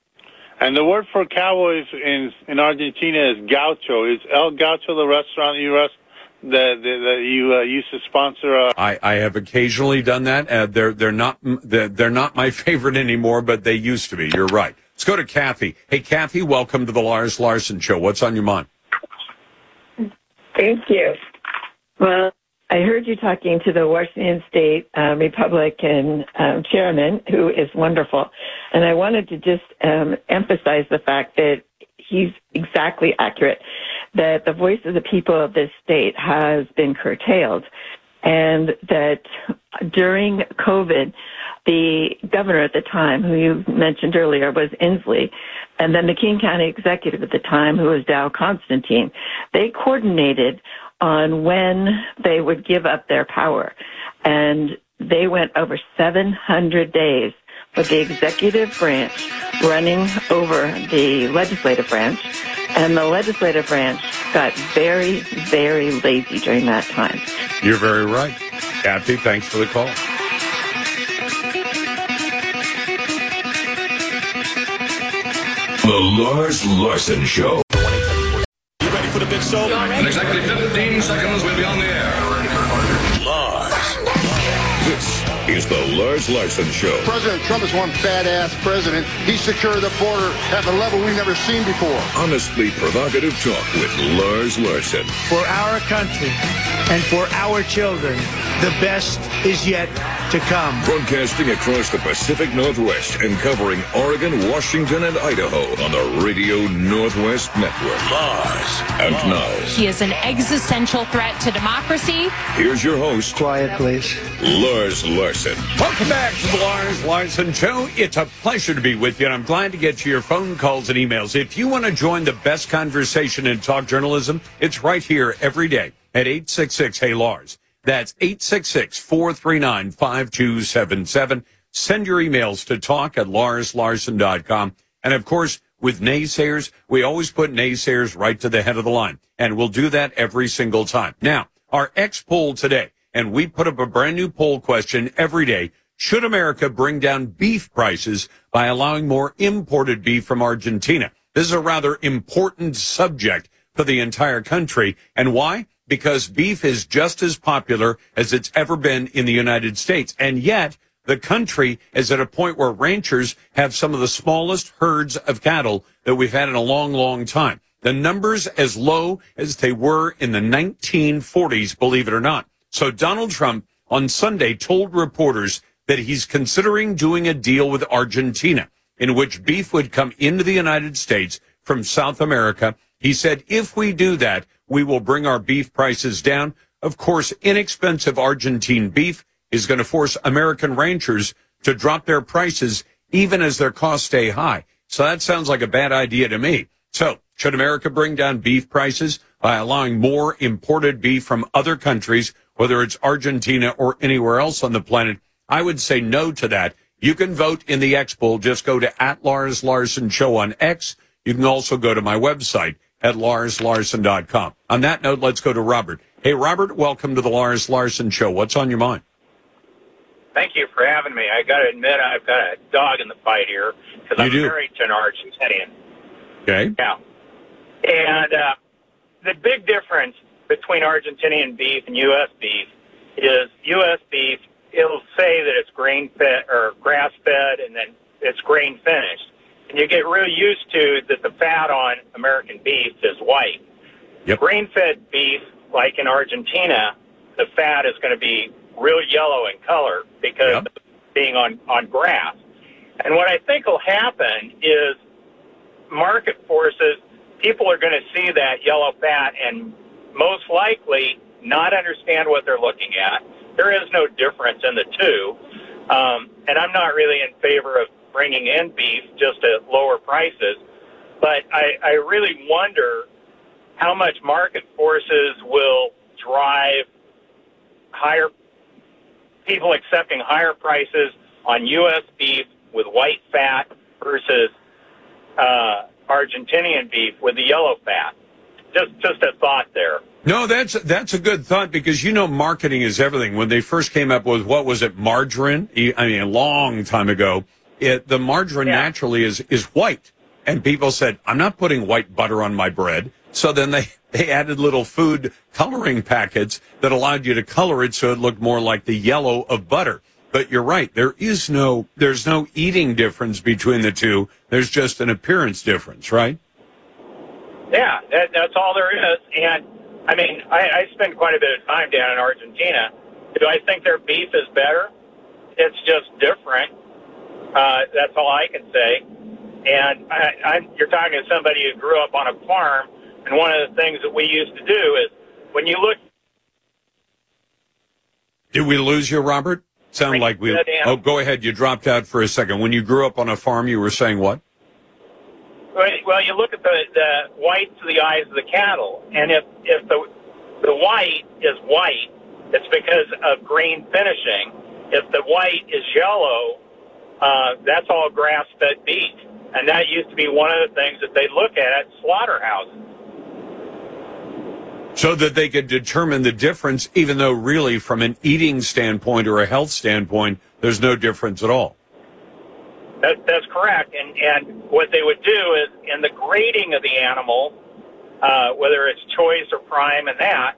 [SPEAKER 22] And the word for cowboys in in Argentina is gaucho. Is El Gaucho the restaurant you rest that that, that you uh, used to sponsor? Uh...
[SPEAKER 8] I, I have occasionally done that. Uh, they're they're not they're, they're not my favorite anymore, but they used to be. You're right. Let's go to Kathy. Hey, Kathy, welcome to the Lars Larson Show. What's on your mind?
[SPEAKER 23] Thank you. Well, I heard you talking to the Washington State uh, Republican um, chairman, who is wonderful. And I wanted to just um, emphasize the fact that he's exactly accurate, that the voice of the people of this state has been curtailed, and that during COVID, the governor at the time, who you mentioned earlier, was Inslee, and then the King County executive at the time, who was Dow Constantine, they coordinated on when they would give up their power. And they went over seven hundred days with the executive branch running over the legislative branch. And the legislative branch got very, very lazy during that time.
[SPEAKER 8] You're very right. Kathy, thanks for the call.
[SPEAKER 4] The Lars Larson Show.
[SPEAKER 2] You ready for the big show? In exactly fifteen seconds, we'll be on the air.
[SPEAKER 4] Lars. This is the Lars Larson Show.
[SPEAKER 5] President Trump is one badass president. He secured the border at a level we've never seen before.
[SPEAKER 4] Honestly provocative talk with Lars Larson.
[SPEAKER 6] For our country and for our children, the best is yet to come.
[SPEAKER 4] Broadcasting across the Pacific Northwest and covering Oregon, Washington, and Idaho on the Radio Northwest Network. Lars. And now,
[SPEAKER 7] He is an existential threat to democracy.
[SPEAKER 4] here's your host,
[SPEAKER 6] Quiet, please.
[SPEAKER 4] Lars Larson.
[SPEAKER 8] Welcome back to the Lars Larson Show. It's a pleasure to be with you, and I'm glad to get to your phone calls and emails. If you want to join the best conversation in talk journalism, it's right here every day at eight six six, hey Lars. That's eight six six, four three nine, five two seven seven. Send your emails to talk at lars larson dot com. And, of course, with naysayers, we always put naysayers right to the head of the line. And we'll do that every single time. Now, our X poll today, and we put up a brand new poll question every day. Should America bring down beef prices by allowing more imported beef from Argentina? This is a rather important subject for the entire country. And why? Because beef is just as popular as it's ever been in the United States. And yet, the country is at a point where ranchers have some of the smallest herds of cattle that we've had in a long, long time. The numbers as low as they were in the nineteen forties, believe it or not. So Donald Trump on Sunday told reporters that he's considering doing a deal with Argentina in which beef would come into the United States from South America. He said, if we do that, we will bring our beef prices down. Of course, inexpensive Argentine beef is going to force American ranchers to drop their prices even as their costs stay high. So that sounds like a bad idea to me. So should America bring down beef prices by allowing more imported beef from other countries, whether it's Argentina or anywhere else on the planet? I would say no to that. You can vote in the X poll. Just go to at Lars Larson Show on X. You can also go to my website at lars larson dot com. On that note, let's go to Robert. Hey, Robert, welcome to the Lars Larson Show. What's on your mind?
[SPEAKER 1] Thank you for having me. I got to admit, I've got a dog in the fight here because I'm
[SPEAKER 8] do?
[SPEAKER 1] married to an Argentinian.
[SPEAKER 8] Okay.
[SPEAKER 1] Yeah. And uh, the big difference between Argentinian beef and U S beef is U S beef, it'll say that it's grain-fed or grass-fed and then it's grain-finished. And you get real used to that the fat on American beef is white.
[SPEAKER 8] Yep.
[SPEAKER 1] Grain-fed beef, like in Argentina, the fat is going to be real yellow in color because
[SPEAKER 8] yep.
[SPEAKER 1] of being on, on grass. And what I think will happen is market forces, people are going to see that yellow fat and most likely not understand what they're looking at. There is no difference in the two. Um, and I'm not really in favor of bringing in beef just at lower prices. But I, I really wonder how much market forces will drive higher people accepting higher prices on U S beef with white fat versus uh, Argentinian beef with the yellow fat. Just just a thought there.
[SPEAKER 8] No, that's that's a good thought because, you know, marketing is everything. When they first came up with, what was it, margarine? I mean, a long time ago, it, the margarine yeah. naturally is, is white. And people said, I'm not putting white butter on my bread. So then they, they added little food coloring packets that allowed you to color it so it looked more like the yellow of butter. But you're right. There is no, there's no eating difference between the two. There's just an appearance difference, right?
[SPEAKER 1] Yeah, that, that's all there is. And, I mean, I, I spend quite a bit of time down in Argentina. Do I think their beef is better? It's just different. Uh, that's all I can say. And I, I'm, you're talking to somebody who grew up on a farm, and one of the things that we used to do is when you look...
[SPEAKER 8] Did we lose you, Robert? Sound like we... Oh, go ahead. You dropped out for a second. When you grew up on a farm, you were saying what?
[SPEAKER 1] Well, you look at the, the whites of the eyes of the cattle, and if, if the the white is white, it's because of grain finishing. If the white is yellow, uh, that's all grass-fed beef. And that used to be one of the things that they look at at slaughterhouses.
[SPEAKER 8] So that they could determine the difference, even though really from an eating standpoint or a health standpoint, there's no difference at all.
[SPEAKER 1] That, that's correct. And, and what they would do is in the grading of the animal, uh, whether it's choice or prime and that,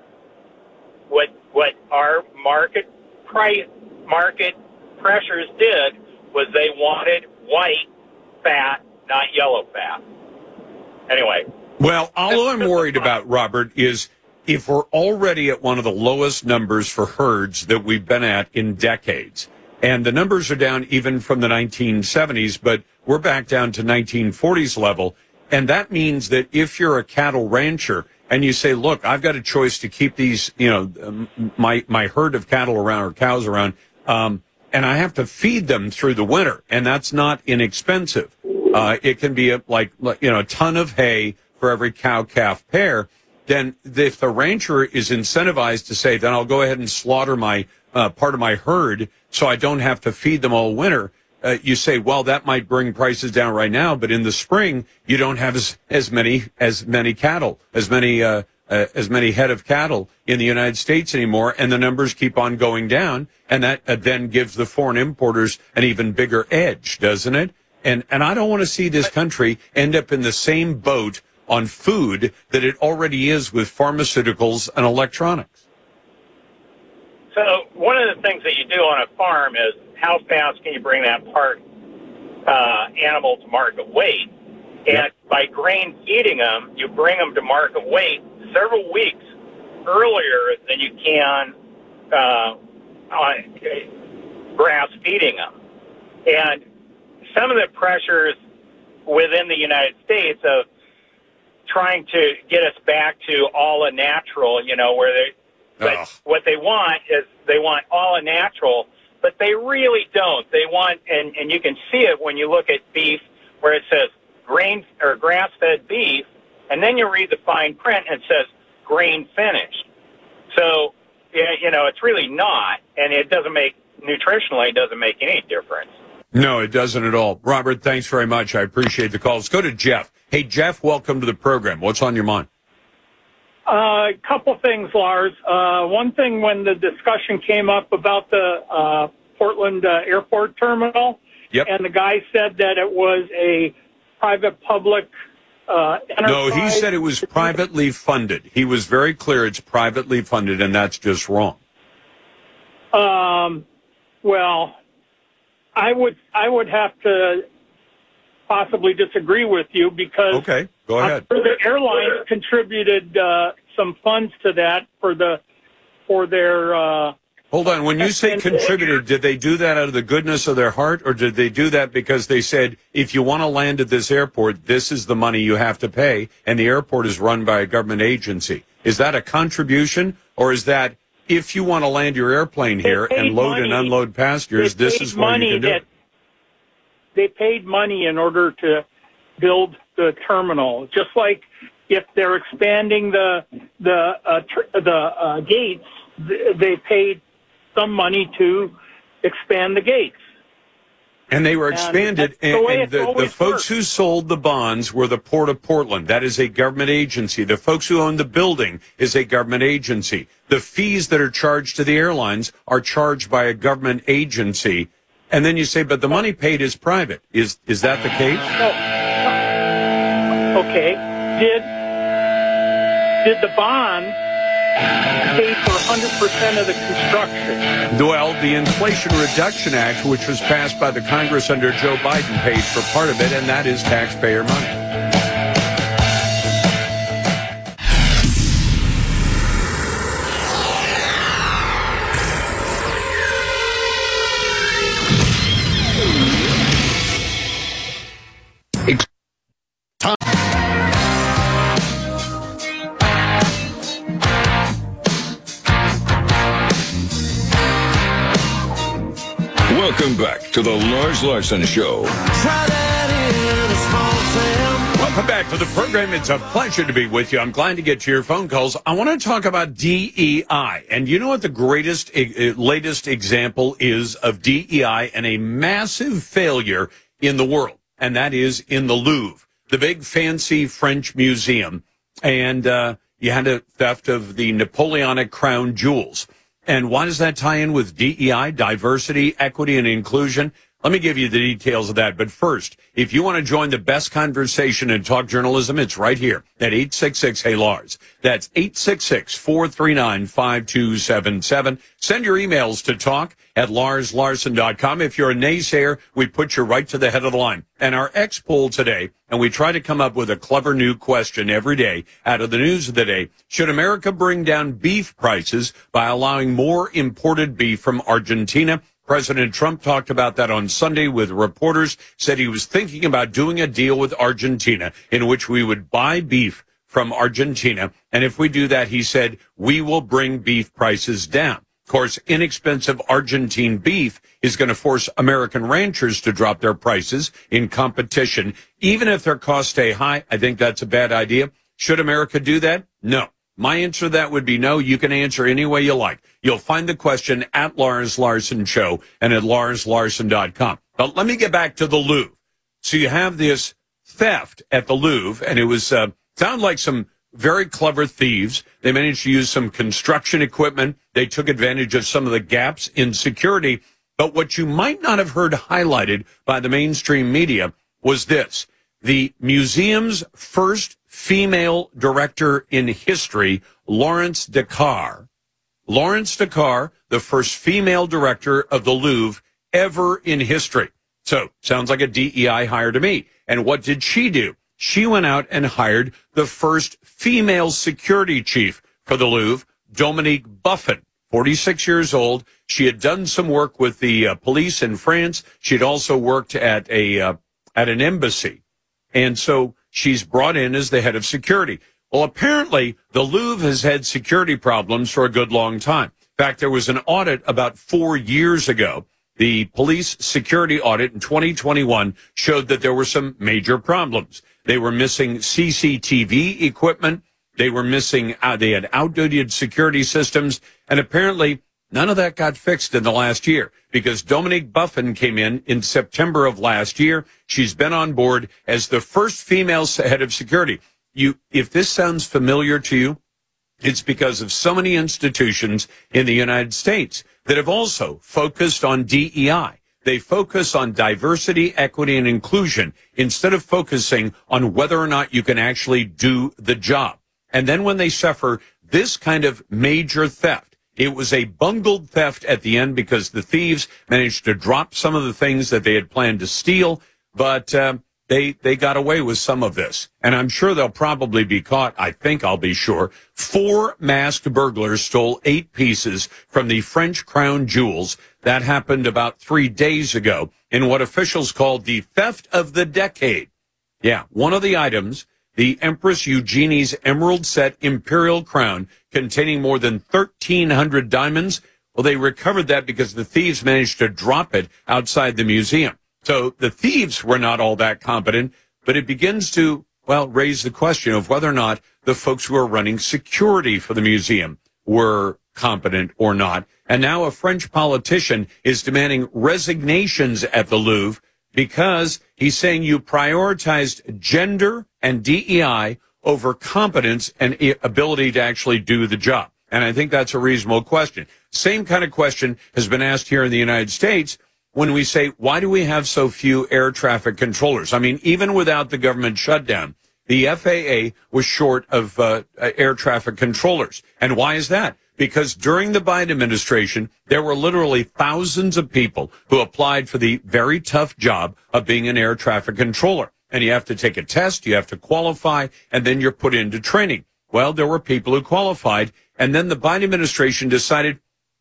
[SPEAKER 1] what what our market price market pressures did was they wanted white fat, not yellow fat. Anyway.
[SPEAKER 8] Well, all I'm worried about, Robert, is if we're already at one of the lowest numbers for herds that we've been at in decades, and the numbers are down even from the nineteen seventies, but we're back down to nineteen forties level, and that means that if you're a cattle rancher and you say, look, I've got a choice to keep these, you know, my, my herd of cattle around or cows around, um, and I have to feed them through the winter, and that's not inexpensive. Uh, it can be a, like, you know, a ton of hay for every cow-calf pair. Then if the rancher is incentivized to say, then I'll go ahead and slaughter my uh, part of my herd so I don't have to feed them all winter, uh, you say, well, that might bring prices down right now, but in the spring you don't have as, as many as many cattle, as many uh, uh, as many head of cattle in the United States anymore, and the numbers keep on going down, and that uh, then gives the foreign importers an even bigger edge, doesn't it? And and I don't want to see this country end up in the same boat on food that it already is with pharmaceuticals and electronics.
[SPEAKER 1] So one of the things that you do on a farm is how fast can you bring that part uh, animal to market weight? And yep. by grain feeding them, you bring them to market weight several weeks earlier than you can uh, on grass feeding them. And some of the pressures within the United States of trying to get us back to all a natural, you know, where they, but what they want is they want all a natural, but they really don't. They want, and, and you can see it when you look at beef where it says grain or grass-fed beef, and then you read the fine print and it says grain finished. So, you know, it's really not, and it doesn't make, nutritionally, it doesn't make any difference.
[SPEAKER 8] No, it doesn't at all. Robert, thanks very much. I appreciate the call. Let's go to Jeff. Hey, Jeff, welcome to the program. What's on your mind?
[SPEAKER 12] A uh, couple things, Lars. Uh, one thing, when the discussion came up about the uh, Portland uh, airport terminal,
[SPEAKER 8] yep.
[SPEAKER 12] and the guy said that it was a private-public uh, enterprise.
[SPEAKER 8] No, he said it was privately funded. He was very clear it's privately funded, and that's just wrong.
[SPEAKER 12] Um, well, I would I would have to possibly disagree with you because
[SPEAKER 8] okay, go ahead.
[SPEAKER 12] The airlines contributed uh, some funds to that for the for their. Uh,
[SPEAKER 8] Hold on. When you say contributed, did they do that out of the goodness of their heart, or did they do that because they said, if you want to land at this airport, this is the money you have to pay, and the airport is run by a government agency? Is that a contribution, or is that if you want to land your airplane here and load money, and unload passengers, this is what you can do? That,
[SPEAKER 12] they paid money in order to build the terminal, just like if they're expanding the the uh, tr- the uh, gates, th- they paid some money to expand the gates.
[SPEAKER 8] And they were expanded, and, and, and the, the folks who sold the bonds were the Port of Portland. That is a government agency. The folks who own the building is a government agency. The fees that are charged to the airlines are charged by a government agency. And then you say, but the money paid is private. Is is that the case?
[SPEAKER 12] No. Okay. Did did the bond pay for one hundred percent of the construction?
[SPEAKER 8] Well, the Inflation Reduction Act, which was passed by the Congress under Joe Biden, paid for part of it, and that is taxpayer money.
[SPEAKER 4] Welcome back to the Lars Larson Show.
[SPEAKER 2] Try that in a small town.
[SPEAKER 8] Welcome back to the program. It's a pleasure to be with you. I'm glad to get to your phone calls. I want to talk about D E I. And you know what the greatest, uh, latest example is of D E I and a massive failure in the world? And that is in the Louvre, the big fancy French museum. And uh, you had a theft of the Napoleonic crown jewels. And why does that tie in with D E I, diversity, equity, and inclusion? Let me give you the details of that. But first, if you want to join the best conversation in talk journalism, it's right here at eight six six, hey Lars. That's eight six six, four three nine, five two seven seven. Send your emails to talk at lars larson dot com. If you're a naysayer, we put you right to the head of the line. And our X poll today, and we try to come up with a clever new question every day out of the news of the day. Should America bring down beef prices by allowing more imported beef from Argentina? President Trump talked about that on Sunday with reporters, said he was thinking about doing a deal with Argentina in which we would buy beef from Argentina. And if we do that, he said, we will bring beef prices down. Of course, inexpensive Argentine beef is going to force American ranchers to drop their prices in competition. Even if their costs stay high, I think that's a bad idea. Should America do that? No. My answer to that would be no. You can answer any way you like. You'll find the question at Lars Larson Show and at lars larson dot com. But let me get back to the Louvre. So you have this theft at the Louvre, and it was uh, sounded like some very clever thieves. They managed to use some construction equipment. They took advantage of some of the gaps in security. But what you might not have heard highlighted by the mainstream media was this. The museum's first female director in history, Laurence Dakkar. Laurence Dakkar, the first female director of the Louvre ever in history. So, sounds like a D E I hire to me. And what did she do? She went out and hired the first female security chief for the Louvre, Dominique Buffon, forty-six years old. She had done some work with the uh, police in France. She had also worked at a uh, at an embassy. And so she's brought in as the head of security. Well, apparently, the Louvre has had security problems for a good long time. In fact, there was an audit about four years ago. The police security audit in twenty twenty-one showed that there were some major problems. They were missing C C T V equipment. They were missing, uh, they had outdated security systems. And apparently, none of that got fixed in the last year because Dominique Buffon came in in September of last year. She's been on board as the first female head of security. You, if this sounds familiar to you, it's because of so many institutions in the United States that have also focused on D E I. They focus on diversity, equity, and inclusion instead of focusing on whether or not you can actually do the job. And then when they suffer this kind of major theft, it was a bungled theft at the end because the thieves managed to drop some of the things that they had planned to steal, but uh, they they got away with some of this. And I'm sure they'll probably be caught. I think I'll be sure. Four masked burglars stole eight pieces from the French crown jewels. That happened about three days ago in what officials called the theft of the decade. Yeah, one of the items, the Empress Eugenie's emerald set imperial crown containing more than thirteen hundred diamonds. Well, they recovered that because the thieves managed to drop it outside the museum. So the thieves were not all that competent, but it begins to, well, raise the question of whether or not the folks who are running security for the museum were competent or not. And now a French politician is demanding resignations at the Louvre because he's saying you prioritized gender and D E I over competence and ability to actually do the job. And I think that's a reasonable question. Same kind of question has been asked here in the United States when we say, why do we have so few air traffic controllers? I mean, even without the government shutdown, the F A A was short of uh, air traffic controllers. And why is that? Because during the Biden administration, there were literally thousands of people who applied for the very tough job of being an air traffic controller. And you have to take a test, you have to qualify, and then you're put into training. Well, there were people who qualified, and then the Biden administration decided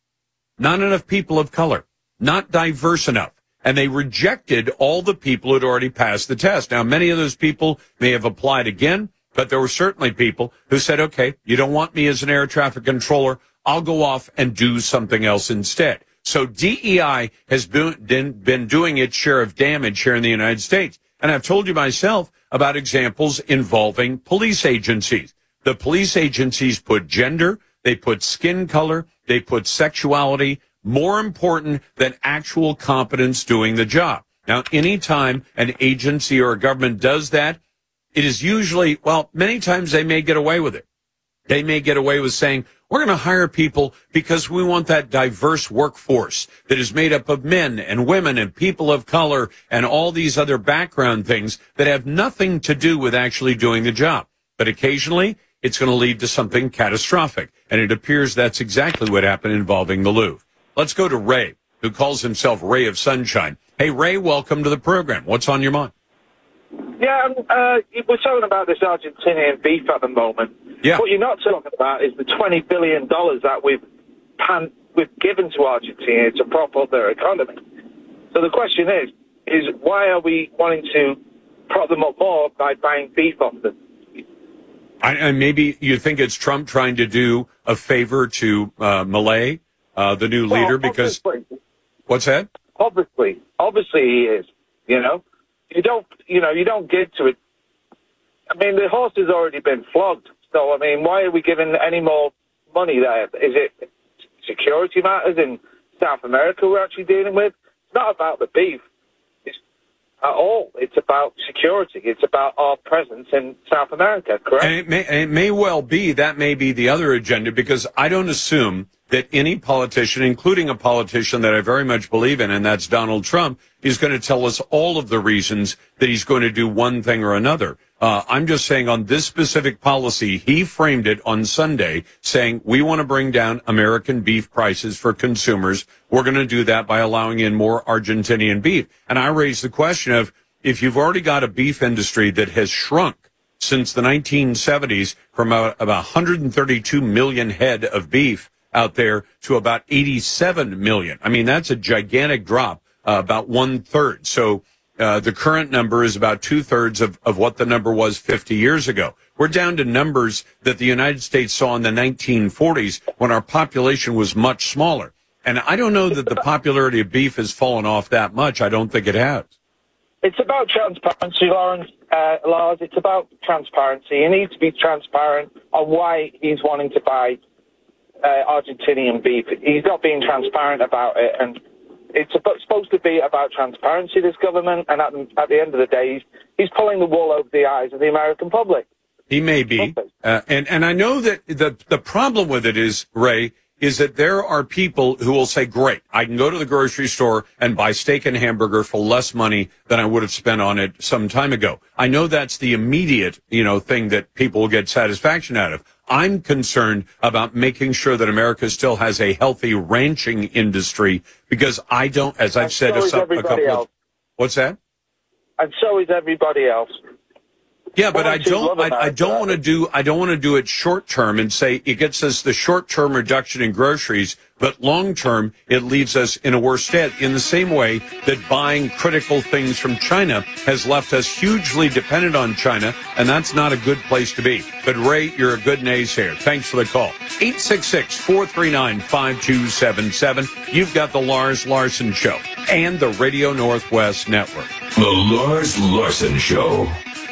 [SPEAKER 8] not enough people of color, not diverse enough. And they rejected all the people who had already passed the test. Now, many of those people may have applied again, but there were certainly people who said, okay, you don't want me as an air traffic controller. I'll go off and do something else instead. So D E I has been, been doing its share of damage here in the United States. And I've told you myself about examples involving police agencies. The police agencies put gender, they put skin color, they put sexuality more important than actual competence doing the job. Now, anytime an agency or a government does that, it is usually, well, many times they may get away with it. They may get away with saying, we're going to hire people because we want that diverse workforce that is made up of men and women and people of color and all these other background things that have nothing to do with actually doing the job. But occasionally, it's going to lead to something catastrophic. And it appears that's exactly what happened involving the Louvre. Let's go to Ray, who calls himself Ray of Sunshine. Hey, Ray, welcome to the program. What's on your mind?
[SPEAKER 3] Yeah, uh, we're talking about this Argentinian beef at the moment.
[SPEAKER 8] Yeah.
[SPEAKER 3] What you're not talking about is the twenty billion dollars that we've pan- we've given to Argentina to prop up their economy. So the question is, is why are we wanting to prop them up more by buying beef off them?
[SPEAKER 8] I, and maybe you think it's Trump trying to do a favor to uh, Milei, uh, the new
[SPEAKER 3] Well,
[SPEAKER 8] leader, because...
[SPEAKER 3] obviously.
[SPEAKER 8] What's that?
[SPEAKER 3] Obviously. Obviously he is, you know? You don't, you know, you don't get to it. I mean, the horse has already been flogged. So, I mean, why are we giving any more money there? Is it security matters in South America we're actually dealing with? It's not about the beef it's at all. It's about security. It's about our presence in South America, correct?
[SPEAKER 8] And it may, and it may well be, that may be the other agenda, because I don't assume that any politician, including a politician that I very much believe in, and that's Donald Trump, is going to tell us all of the reasons that he's going to do one thing or another. Uh, I'm just saying on this specific policy, he framed it on Sunday saying, we want to bring down American beef prices for consumers. We're going to do that by allowing in more Argentinian beef. And I raised the question of, if you've already got a beef industry that has shrunk since the nineteen seventies from about, about one hundred thirty-two million head of beef out there to about eighty-seven million. I mean, that's a gigantic drop, uh, about one third. So uh, the current number is about two thirds of, of what the number was fifty years ago. We're down to numbers that the United States saw in the nineteen forties when our population was much smaller. And I don't know that the popularity of beef has fallen off that much. I don't think it has.
[SPEAKER 3] It's about transparency, Lawrence. Uh, Lars, it's about transparency. He needs to be transparent on why he's wanting to buy Uh, Argentinian beef. He's not being transparent about it, and it's about, supposed to be about transparency, this government, and at, at the end of the day, he's, he's pulling the wool over the eyes of the American public.
[SPEAKER 8] He may be. Uh, and, and I know that the, the problem with it is, Ray, is that there are people who will say, great, I can go to the grocery store and buy steak and hamburger for less money than I would have spent on it some time ago. I know that's the immediate, you know, thing that people will get satisfaction out of. I'm concerned about making sure that America still has a healthy ranching industry, because I don't, as I've
[SPEAKER 3] and
[SPEAKER 8] said
[SPEAKER 3] so
[SPEAKER 8] a,
[SPEAKER 3] is
[SPEAKER 8] a
[SPEAKER 3] everybody
[SPEAKER 8] couple
[SPEAKER 3] else.
[SPEAKER 8] of, what's that?
[SPEAKER 3] And so is everybody else.
[SPEAKER 8] Yeah, but
[SPEAKER 3] What
[SPEAKER 8] I don't, I, I don't want to do, I don't want to do it short term and say it gets us the short term reduction in groceries, but long term it leaves us in a worse state, in the same way that buying critical things from China has left us hugely dependent on China, and that's not a good place to be. But Ray, you're a good naysayer. Thanks for the call. eight six six, four three nine, five two seven seven. You've got the Lars Larson Show and the Radio Northwest Network.
[SPEAKER 4] The Lars Larson Show.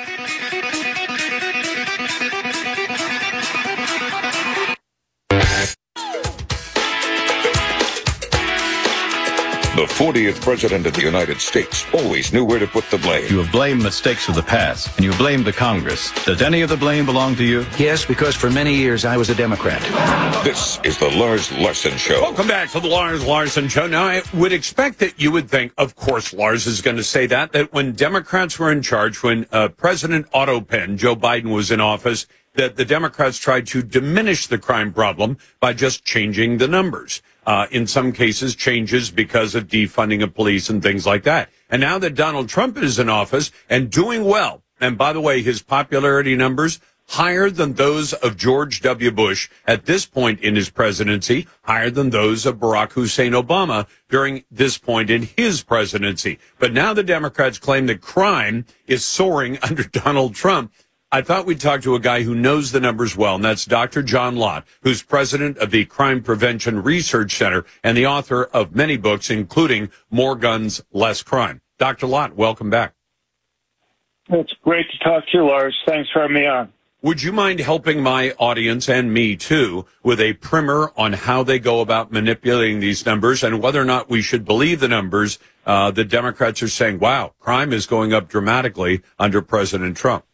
[SPEAKER 4] The fortieth President of the United States always knew where to put the blame.
[SPEAKER 9] You have blamed mistakes of the past, and you blamed the Congress. Does any of the blame belong to you?
[SPEAKER 20] Yes, because for many years I was a Democrat.
[SPEAKER 4] This is the Lars Larson Show.
[SPEAKER 8] Welcome back to the Lars Larson Show. Now, I would expect that you would think, of course, Lars is going to say that, that when Democrats were in charge, when uh, President Otto Penn, Joe Biden, was in office, that the Democrats tried to diminish the crime problem by just changing the numbers. Uh, in some cases, changes because of defunding of police and things like that. And now that Donald Trump is in office and doing well, and by the way, his popularity numbers higher than those of George W. Bush at this point in his presidency, higher than those of Barack Hussein Obama during this point in his presidency. But now the Democrats claim that crime is soaring under Donald Trump. I thought we'd talk to a guy who knows the numbers well, and that's Doctor John Lott, who's president of the Crime Prevention Research Center and the author of many books, including More Guns, Less Crime. Doctor Lott, welcome back.
[SPEAKER 10] It's great to talk to you, Lars. Thanks for having me on.
[SPEAKER 8] Would you mind helping my audience and me, too, with a primer on how they go about manipulating these numbers and whether or not we should believe the numbers? Uh, the Democrats are saying, wow, crime is going up dramatically under President Trump.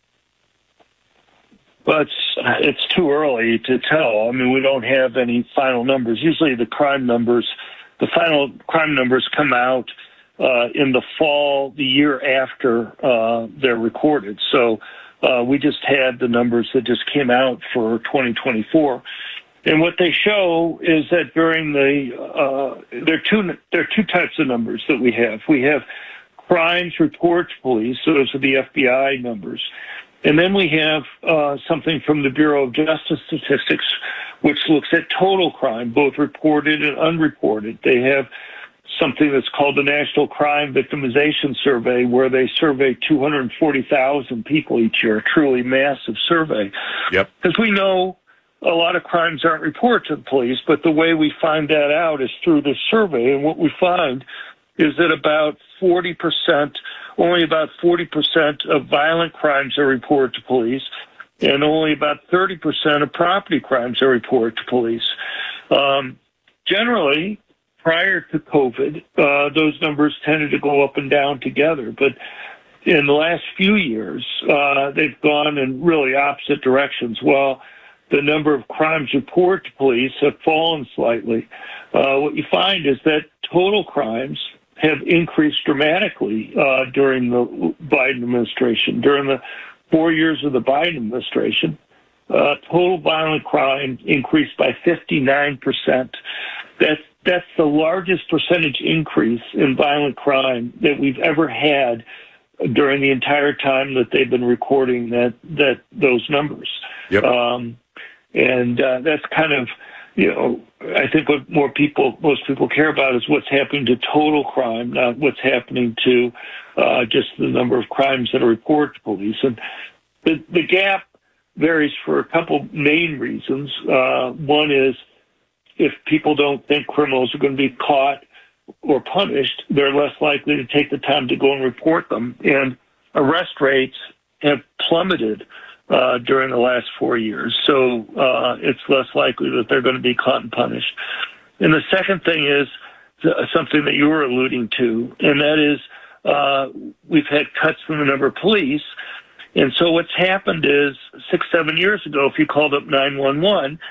[SPEAKER 10] But it's, it's too early to tell. I mean, we don't have any final numbers. Usually the crime numbers, the final crime numbers come out uh, in the fall, the year after uh, they're recorded. So uh, we just had the numbers that just came out for twenty twenty-four. And what they show is that during the, uh, there are two, there are two types of numbers that we have. We have crimes reported to police, so those are the F B I numbers. And then we have uh, something from the Bureau of Justice Statistics, which looks at total crime, both reported and unreported. They have something that's called the National Crime Victimization Survey, where they survey two hundred forty thousand people each year, a truly massive survey.
[SPEAKER 8] Yep.
[SPEAKER 10] Because we know a lot of crimes aren't reported to the police, but the way we find that out is through this survey. And what we find is that about forty percent, only about forty percent of violent crimes are reported to police, and only about thirty percent of property crimes are reported to police. Um, generally, prior to COVID, uh, those numbers tended to go up and down together, but in the last few years, uh, they've gone in really opposite directions. While the number of crimes reported to police have fallen slightly, uh, what you find is that total crimes have increased dramatically uh, during the Biden administration. During the four years of the Biden administration, uh, total violent crime increased by fifty-nine percent. That's, that's the largest percentage increase in violent crime that we've ever had during the entire time that they've been recording that, that those numbers.
[SPEAKER 8] Yep.
[SPEAKER 10] Um, and uh, that's kind of, you know, I think what more people, most people care about is what's happening to total crime, not what's happening to uh, just the number of crimes that are reported to police. And the, the gap varies for a couple main reasons. Uh, one is if people don't think criminals are going to be caught or punished, they're less likely to take the time to go and report them. And arrest rates have plummeted Uh, during the last four years. So uh, it's less likely that they're going to be caught and punished. And the second thing is something that you were alluding to, and that is uh, we've had cuts in the number of police. And so what's happened is six, seven years ago, if you called up nine one one,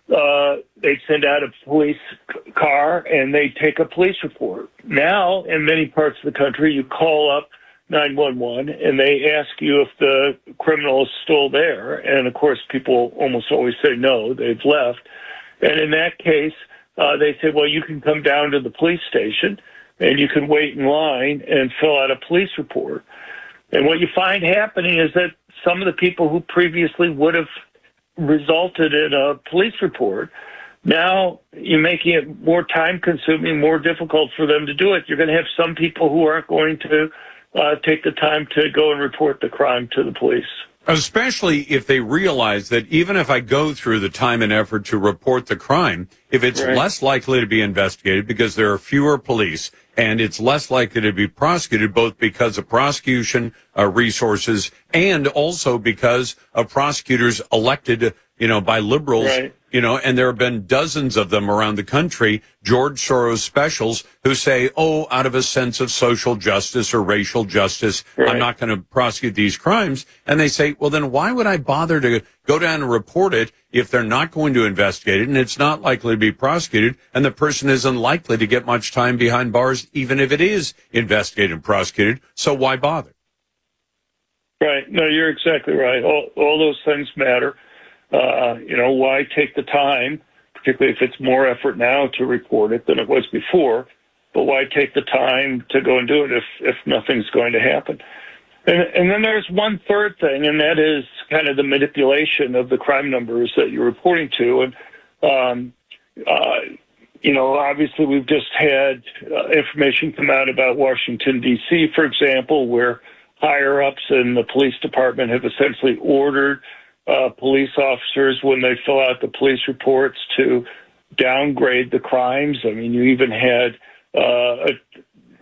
[SPEAKER 10] uh, they'd send out a police car and they'd take a police report. Now, in many parts of the country, you call up nine one one and they ask you if the criminal is still there. And of course, people almost always say no, they've left. And in that case, uh, they say, well, you can come down to the police station and you can wait in line and fill out a police report. And what you find happening is that some of the people who previously would have resulted in a police report, now you're making it more time consuming, more difficult for them to do it. You're going to have some people who aren't going to Uh, take the time to go and report the crime to the police.
[SPEAKER 8] Especially if they realize that even if I go through the time and effort to report the crime, if it's
[SPEAKER 10] Right.
[SPEAKER 8] less likely to be investigated because there are fewer police and it's less likely to be prosecuted, both because of prosecution uh, resources and also because of prosecutors elected, you know, by liberals.
[SPEAKER 10] Right.
[SPEAKER 8] You know, and there have been dozens of them around the country, George Soros specials, who say, oh, out of a sense of social justice or racial justice,
[SPEAKER 10] Right.
[SPEAKER 8] I'm not going to prosecute these crimes. And they say, well, then why would I bother to go down and report it if they're not going to investigate it and it's not likely to be prosecuted and the person isn't likely to get much time behind bars, even if it is investigated and prosecuted. So why bother?
[SPEAKER 10] Right. No, you're exactly right. All, all those things matter. Uh, you know, why take the time, particularly if it's more effort now to report it than it was before, but why take the time to go and do it if, if nothing's going to happen? And, and then there's one third thing, and that is kind of the manipulation of the crime numbers that you're reporting to. And, um, uh, you know, obviously we've just had uh, information come out about Washington, D C, for example, where higher-ups in the police department have essentially ordered Uh, police officers, when they fill out the police reports, to downgrade the crimes. I mean, you even had, uh, a, as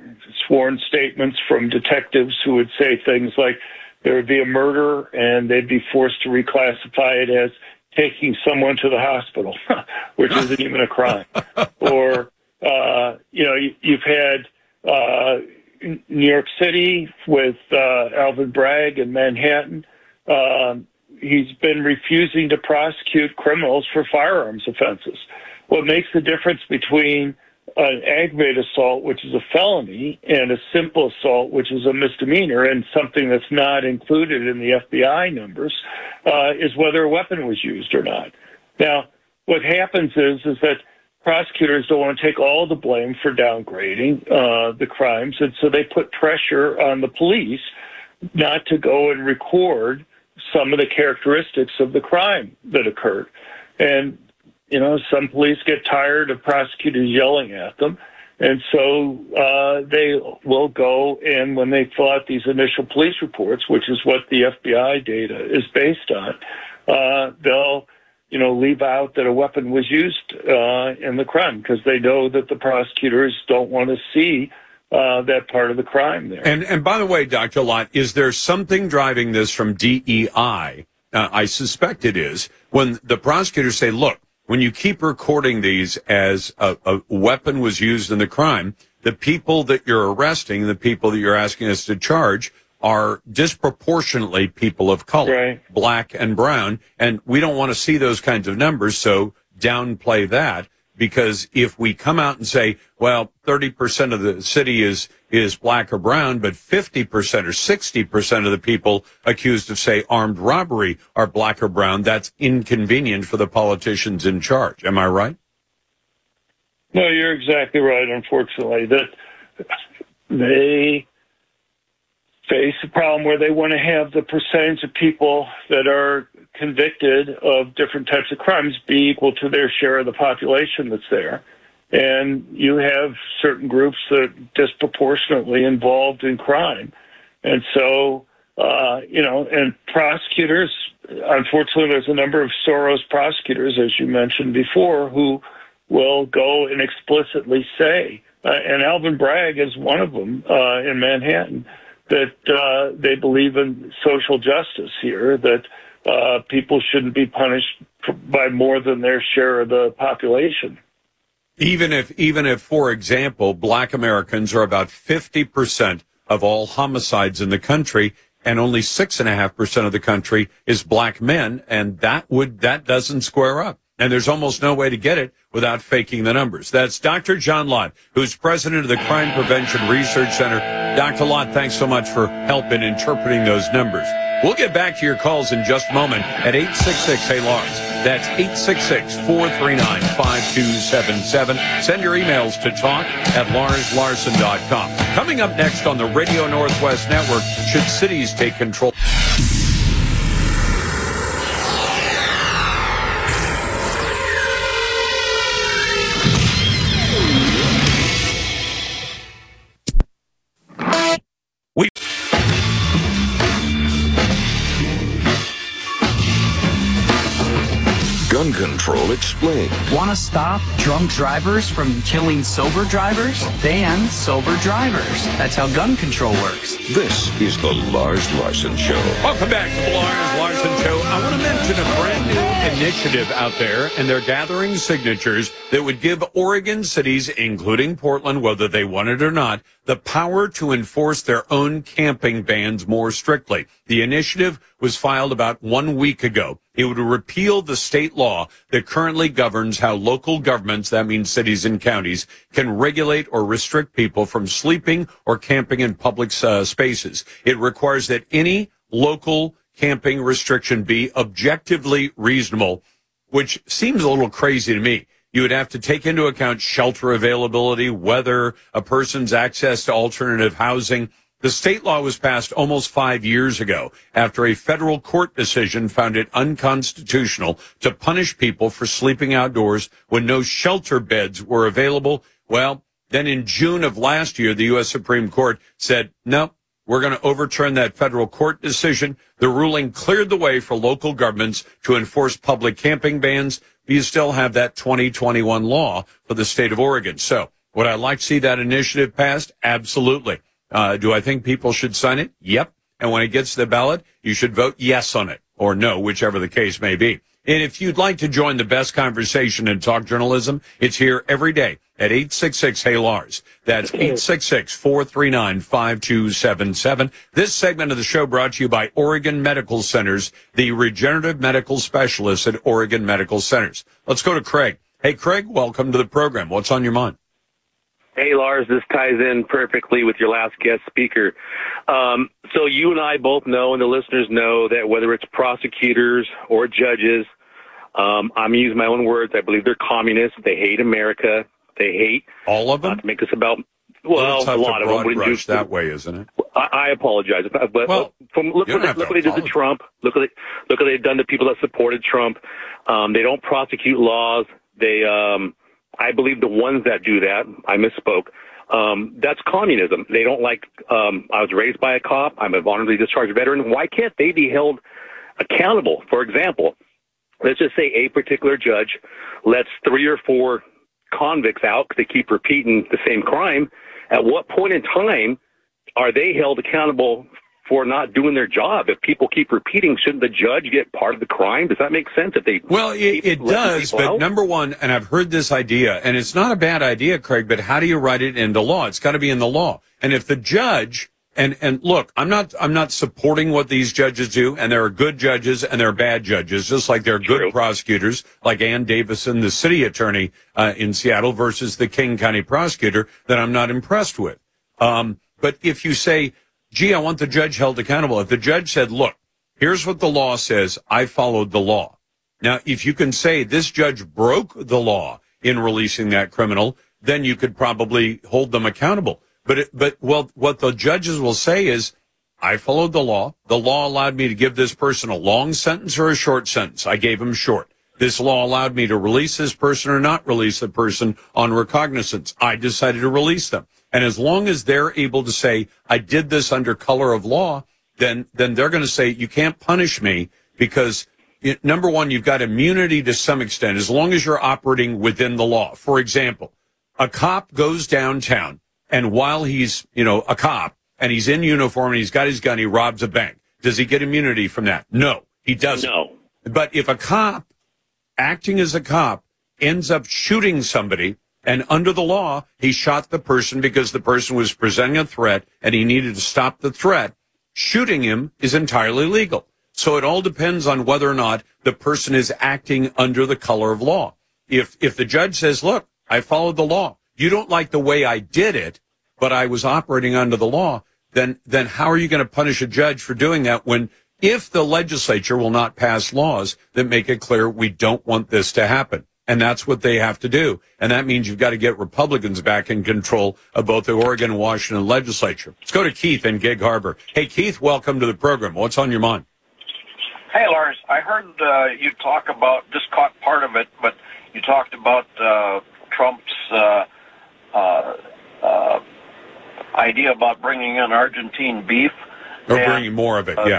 [SPEAKER 10] sworn statements from detectives who would say things like there would be a murder and they'd be forced to reclassify it as taking someone to the hospital, which isn't even a crime. Or, uh, you know, you, you've had uh, New York City with uh, Alvin Bragg in Manhattan. Um, he's been refusing to prosecute criminals for firearms offenses. What makes the difference between an aggravated assault, which is a felony, and a simple assault, which is a misdemeanor, and something that's not included in the F B I numbers, uh, is whether a weapon was used or not. Now, what happens is is that prosecutors don't want to take all the blame for downgrading uh, the crimes, and so they put pressure on the police not to go and record some of the characteristics of the crime that occurred. And you know, some police get tired of prosecutors yelling at them, and so uh, they will go and when they fill out these initial police reports, which is what the F B I data is based on, uh, they'll, you know, leave out that a weapon was used uh, in the crime because they know that the prosecutors don't want to see uh, that part of the crime there.
[SPEAKER 8] And and by the way, Doctor Lott, is there something driving this from D E I? Uh, I suspect it is when the prosecutors say, look, when you keep recording these as a, a weapon was used in the crime, the people that you're arresting, the people that you're asking us to charge, are disproportionately people of color, right, black and brown, and we don't want to see those kinds of numbers, so downplay that, because if we come out and say, well, thirty percent of the city is is black or brown, but fifty percent or sixty percent of the people accused of, say, armed robbery are black or brown, that's inconvenient for the politicians in charge. Am I right?
[SPEAKER 10] No, you're exactly right, unfortunately, that they face a problem where they want to have the percentage of people that are convicted of different types of crimes be equal to their share of the population that's there. And you have certain groups that are disproportionately involved in crime. And so, uh, you know, and prosecutors, unfortunately, there's a number of Soros prosecutors, as you mentioned before, who will go and explicitly say, uh, and Alvin Bragg is one of them uh, in Manhattan, that uh, they believe in social justice here, that uh, people shouldn't be punished by more than their share of the population.
[SPEAKER 8] Even if, even if, for example, black Americans are about fifty percent of all homicides in the country, and only six and a half percent of the country is black men, and that would, that doesn't square up. And there's almost no way to get it without faking the numbers. That's Doctor John Lott, who's president of the Crime Prevention Research Center. Doctor Lott, thanks so much for help in interpreting those numbers. We'll get back to your calls in just a moment at eight six six, hey Lars. That's eight six six, four three nine, five two seven seven. Send your emails to talk at lars larson dot com. Coming up next on the Radio Northwest Network, should cities take control? We
[SPEAKER 4] Gun Control Explained.
[SPEAKER 11] Want to stop drunk drivers from killing sober drivers? Ban sober drivers. That's how gun control works.
[SPEAKER 4] This is the Lars Larson Show.
[SPEAKER 8] Welcome back to the Lars Larson Show. I want to mention a brand new initiative out there, and they're gathering signatures that would give Oregon cities, including Portland, whether they want it or not, the power to enforce their own camping bans more strictly. The initiative was filed about one week ago. It would repeal the state law that currently governs how local governments, that means cities and counties, can regulate or restrict people from sleeping or camping in public uh, spaces. It requires that any local camping restriction be objectively reasonable, which seems a little crazy to me. You would have to take into account shelter availability, weather, a person's access to alternative housing. The state law was passed almost five years ago after a federal court decision found it unconstitutional to punish people for sleeping outdoors when no shelter beds were available. Well, then in June of last year, the U S Supreme Court said, no, we're going to overturn that federal court decision. The ruling cleared the way for local governments to enforce public camping bans. You still have that twenty twenty-one law for the state of Oregon. So Would I like to see that initiative passed? Absolutely. Uh, do I think people should sign it? Yep. And when it gets to the ballot, you should vote yes on it, or no, whichever the case may be. And if you'd like to join the best conversation in talk journalism, it's here every day at eight six six, Hey Lars. That's eight six six, four three nine, five two seven seven. This segment of the show brought to you by Oregon Medical Centers, the regenerative medical specialists at Oregon Medical Centers. Let's go to Craig. Hey, Craig, welcome to the program. What's on your mind?
[SPEAKER 13] Hey, Lars, this ties in perfectly with your last guest speaker. Um, so you and I both know, and the listeners know, that whether it's prosecutors or judges, um, I'm using my own words, I believe they're communists. They hate America. They hate...
[SPEAKER 8] All of them?
[SPEAKER 13] Not to make this about... Well, a lot of them.
[SPEAKER 8] Broad brush that way, isn't it?
[SPEAKER 13] I, I apologize. But
[SPEAKER 8] well,
[SPEAKER 13] from, look, what they, look what they did to Trump. Look what, they, look what they've done to people that supported Trump. Um, they don't prosecute laws. They... Um, I believe the ones that do that, I misspoke, um, that's communism. They don't like, um, I was raised by a cop. I'm a honorably discharged veteran. Why can't they be held accountable? For example, let's just say a particular judge lets three or four convicts out because they keep repeating the same crime. At what point in time are they held accountable for not doing their job? If people keep repeating, shouldn't the judge get part of the crime? Does that make sense? If they
[SPEAKER 8] well, it, it does, but out? Number one, and I've heard this idea, and it's not a bad idea, Craig, but how do you write it into law? It's got to be in the law. And if the judge, and, and look, I'm not, I'm not supporting what these judges do, and there are good judges and there are bad judges, just like there are good True. prosecutors, like Ann Davison, the city attorney uh, in Seattle, versus the King County prosecutor that I'm not impressed with. Um, but if you say, gee, I want the judge held accountable. If the judge said, look, here's what the law says, I followed the law. Now, if you can say this judge broke the law in releasing that criminal, then you could probably hold them accountable. But, it, but well, what the judges will say is, I followed the law. The law allowed me to give this person a long sentence or a short sentence. I gave him short. This law allowed me to release this person or not release the person on recognizance. I decided to release them. And as long as they're able to say, I did this under color of law, then then they're going to say, you can't punish me because, it, number one, you've got immunity to some extent, as long as you're operating within the law. For example, a cop goes downtown, and while he's, you know, a cop, and he's in uniform, and he's got his gun, he robs a bank. Does he get immunity from that? No, he doesn't.
[SPEAKER 13] No.
[SPEAKER 8] But if a cop, acting as a cop, ends up shooting somebody, and under the law, he shot the person because the person was presenting a threat and he needed to stop the threat, shooting him is entirely legal. So it all depends on whether or not the person is acting under the color of law. If if the judge says, look, I followed the law, you don't like the way I did it, but I was operating under the law, then then how are you going to punish a judge for doing that when, if the legislature will not pass laws that make it clear we don't want this to happen? And that's what they have to do. And that means you've got to get Republicans back in control of both the Oregon and Washington legislature. Let's go to Keith in Gig Harbor. Hey, Keith, welcome to the program. What's on your mind?
[SPEAKER 14] Hey, Lars. I heard uh, you talk about, just caught part of it, but you talked about uh, Trump's uh, uh, uh, idea about bringing in Argentine beef.
[SPEAKER 8] Or
[SPEAKER 14] and,
[SPEAKER 8] bringing more of it,
[SPEAKER 14] uh,
[SPEAKER 8] yeah.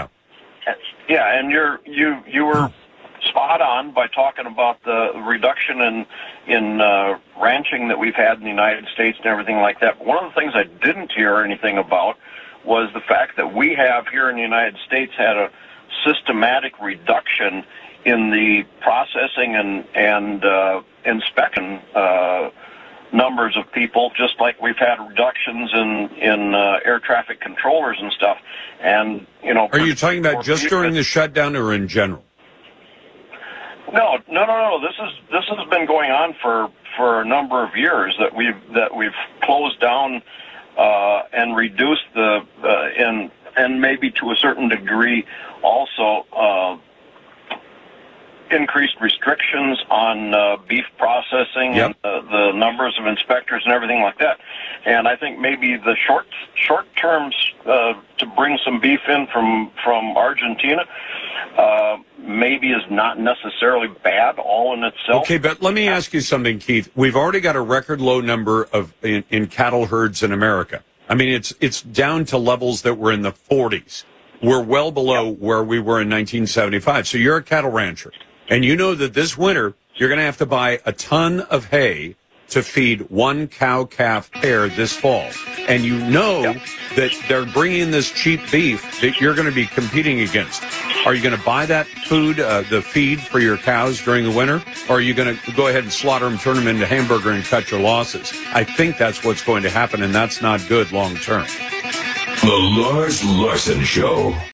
[SPEAKER 14] Yeah, and you're, you you were spot on by talking about the reduction in in uh, ranching that we've had in the United States and everything like that. But one of the things I didn't hear anything about was the fact that we have here in the United States had a systematic reduction in the processing and and uh, inspection uh, numbers of people, just like we've had reductions in in uh, air traffic controllers and stuff. And you know,
[SPEAKER 8] are you talking about just during the shutdown or in general?
[SPEAKER 14] No, no, no, no. This is this has been going on for, for a number of years that we've that we've closed down uh, and reduced the uh, and and maybe to a certain degree also uh, increased restrictions on uh, beef processing
[SPEAKER 8] yep.
[SPEAKER 14] and uh, the numbers of inspectors and everything like that. And I think maybe the short short terms uh, to bring some beef in from from Argentina uh, maybe is not necessarily bad all in itself.
[SPEAKER 8] Okay, but let me ask you something, Keith. We've already got a record low number of in, in cattle herds in America. I mean, it's it's down to levels that were in the forties. We're well below yep. where we were in nineteen seventy-five. So you're a cattle rancher. And you know that this winter, you're going to have to buy a ton of hay to feed one cow-calf pair this fall, and you know yep. that they're bringing this cheap beef that you're going to be competing against, are you going to buy that food, uh, the feed for your cows during the winter, or are you going to go ahead and slaughter them, turn them into hamburger, and cut your losses? I think that's what's going to happen, and that's not good long term.
[SPEAKER 4] The Lars Larson Show.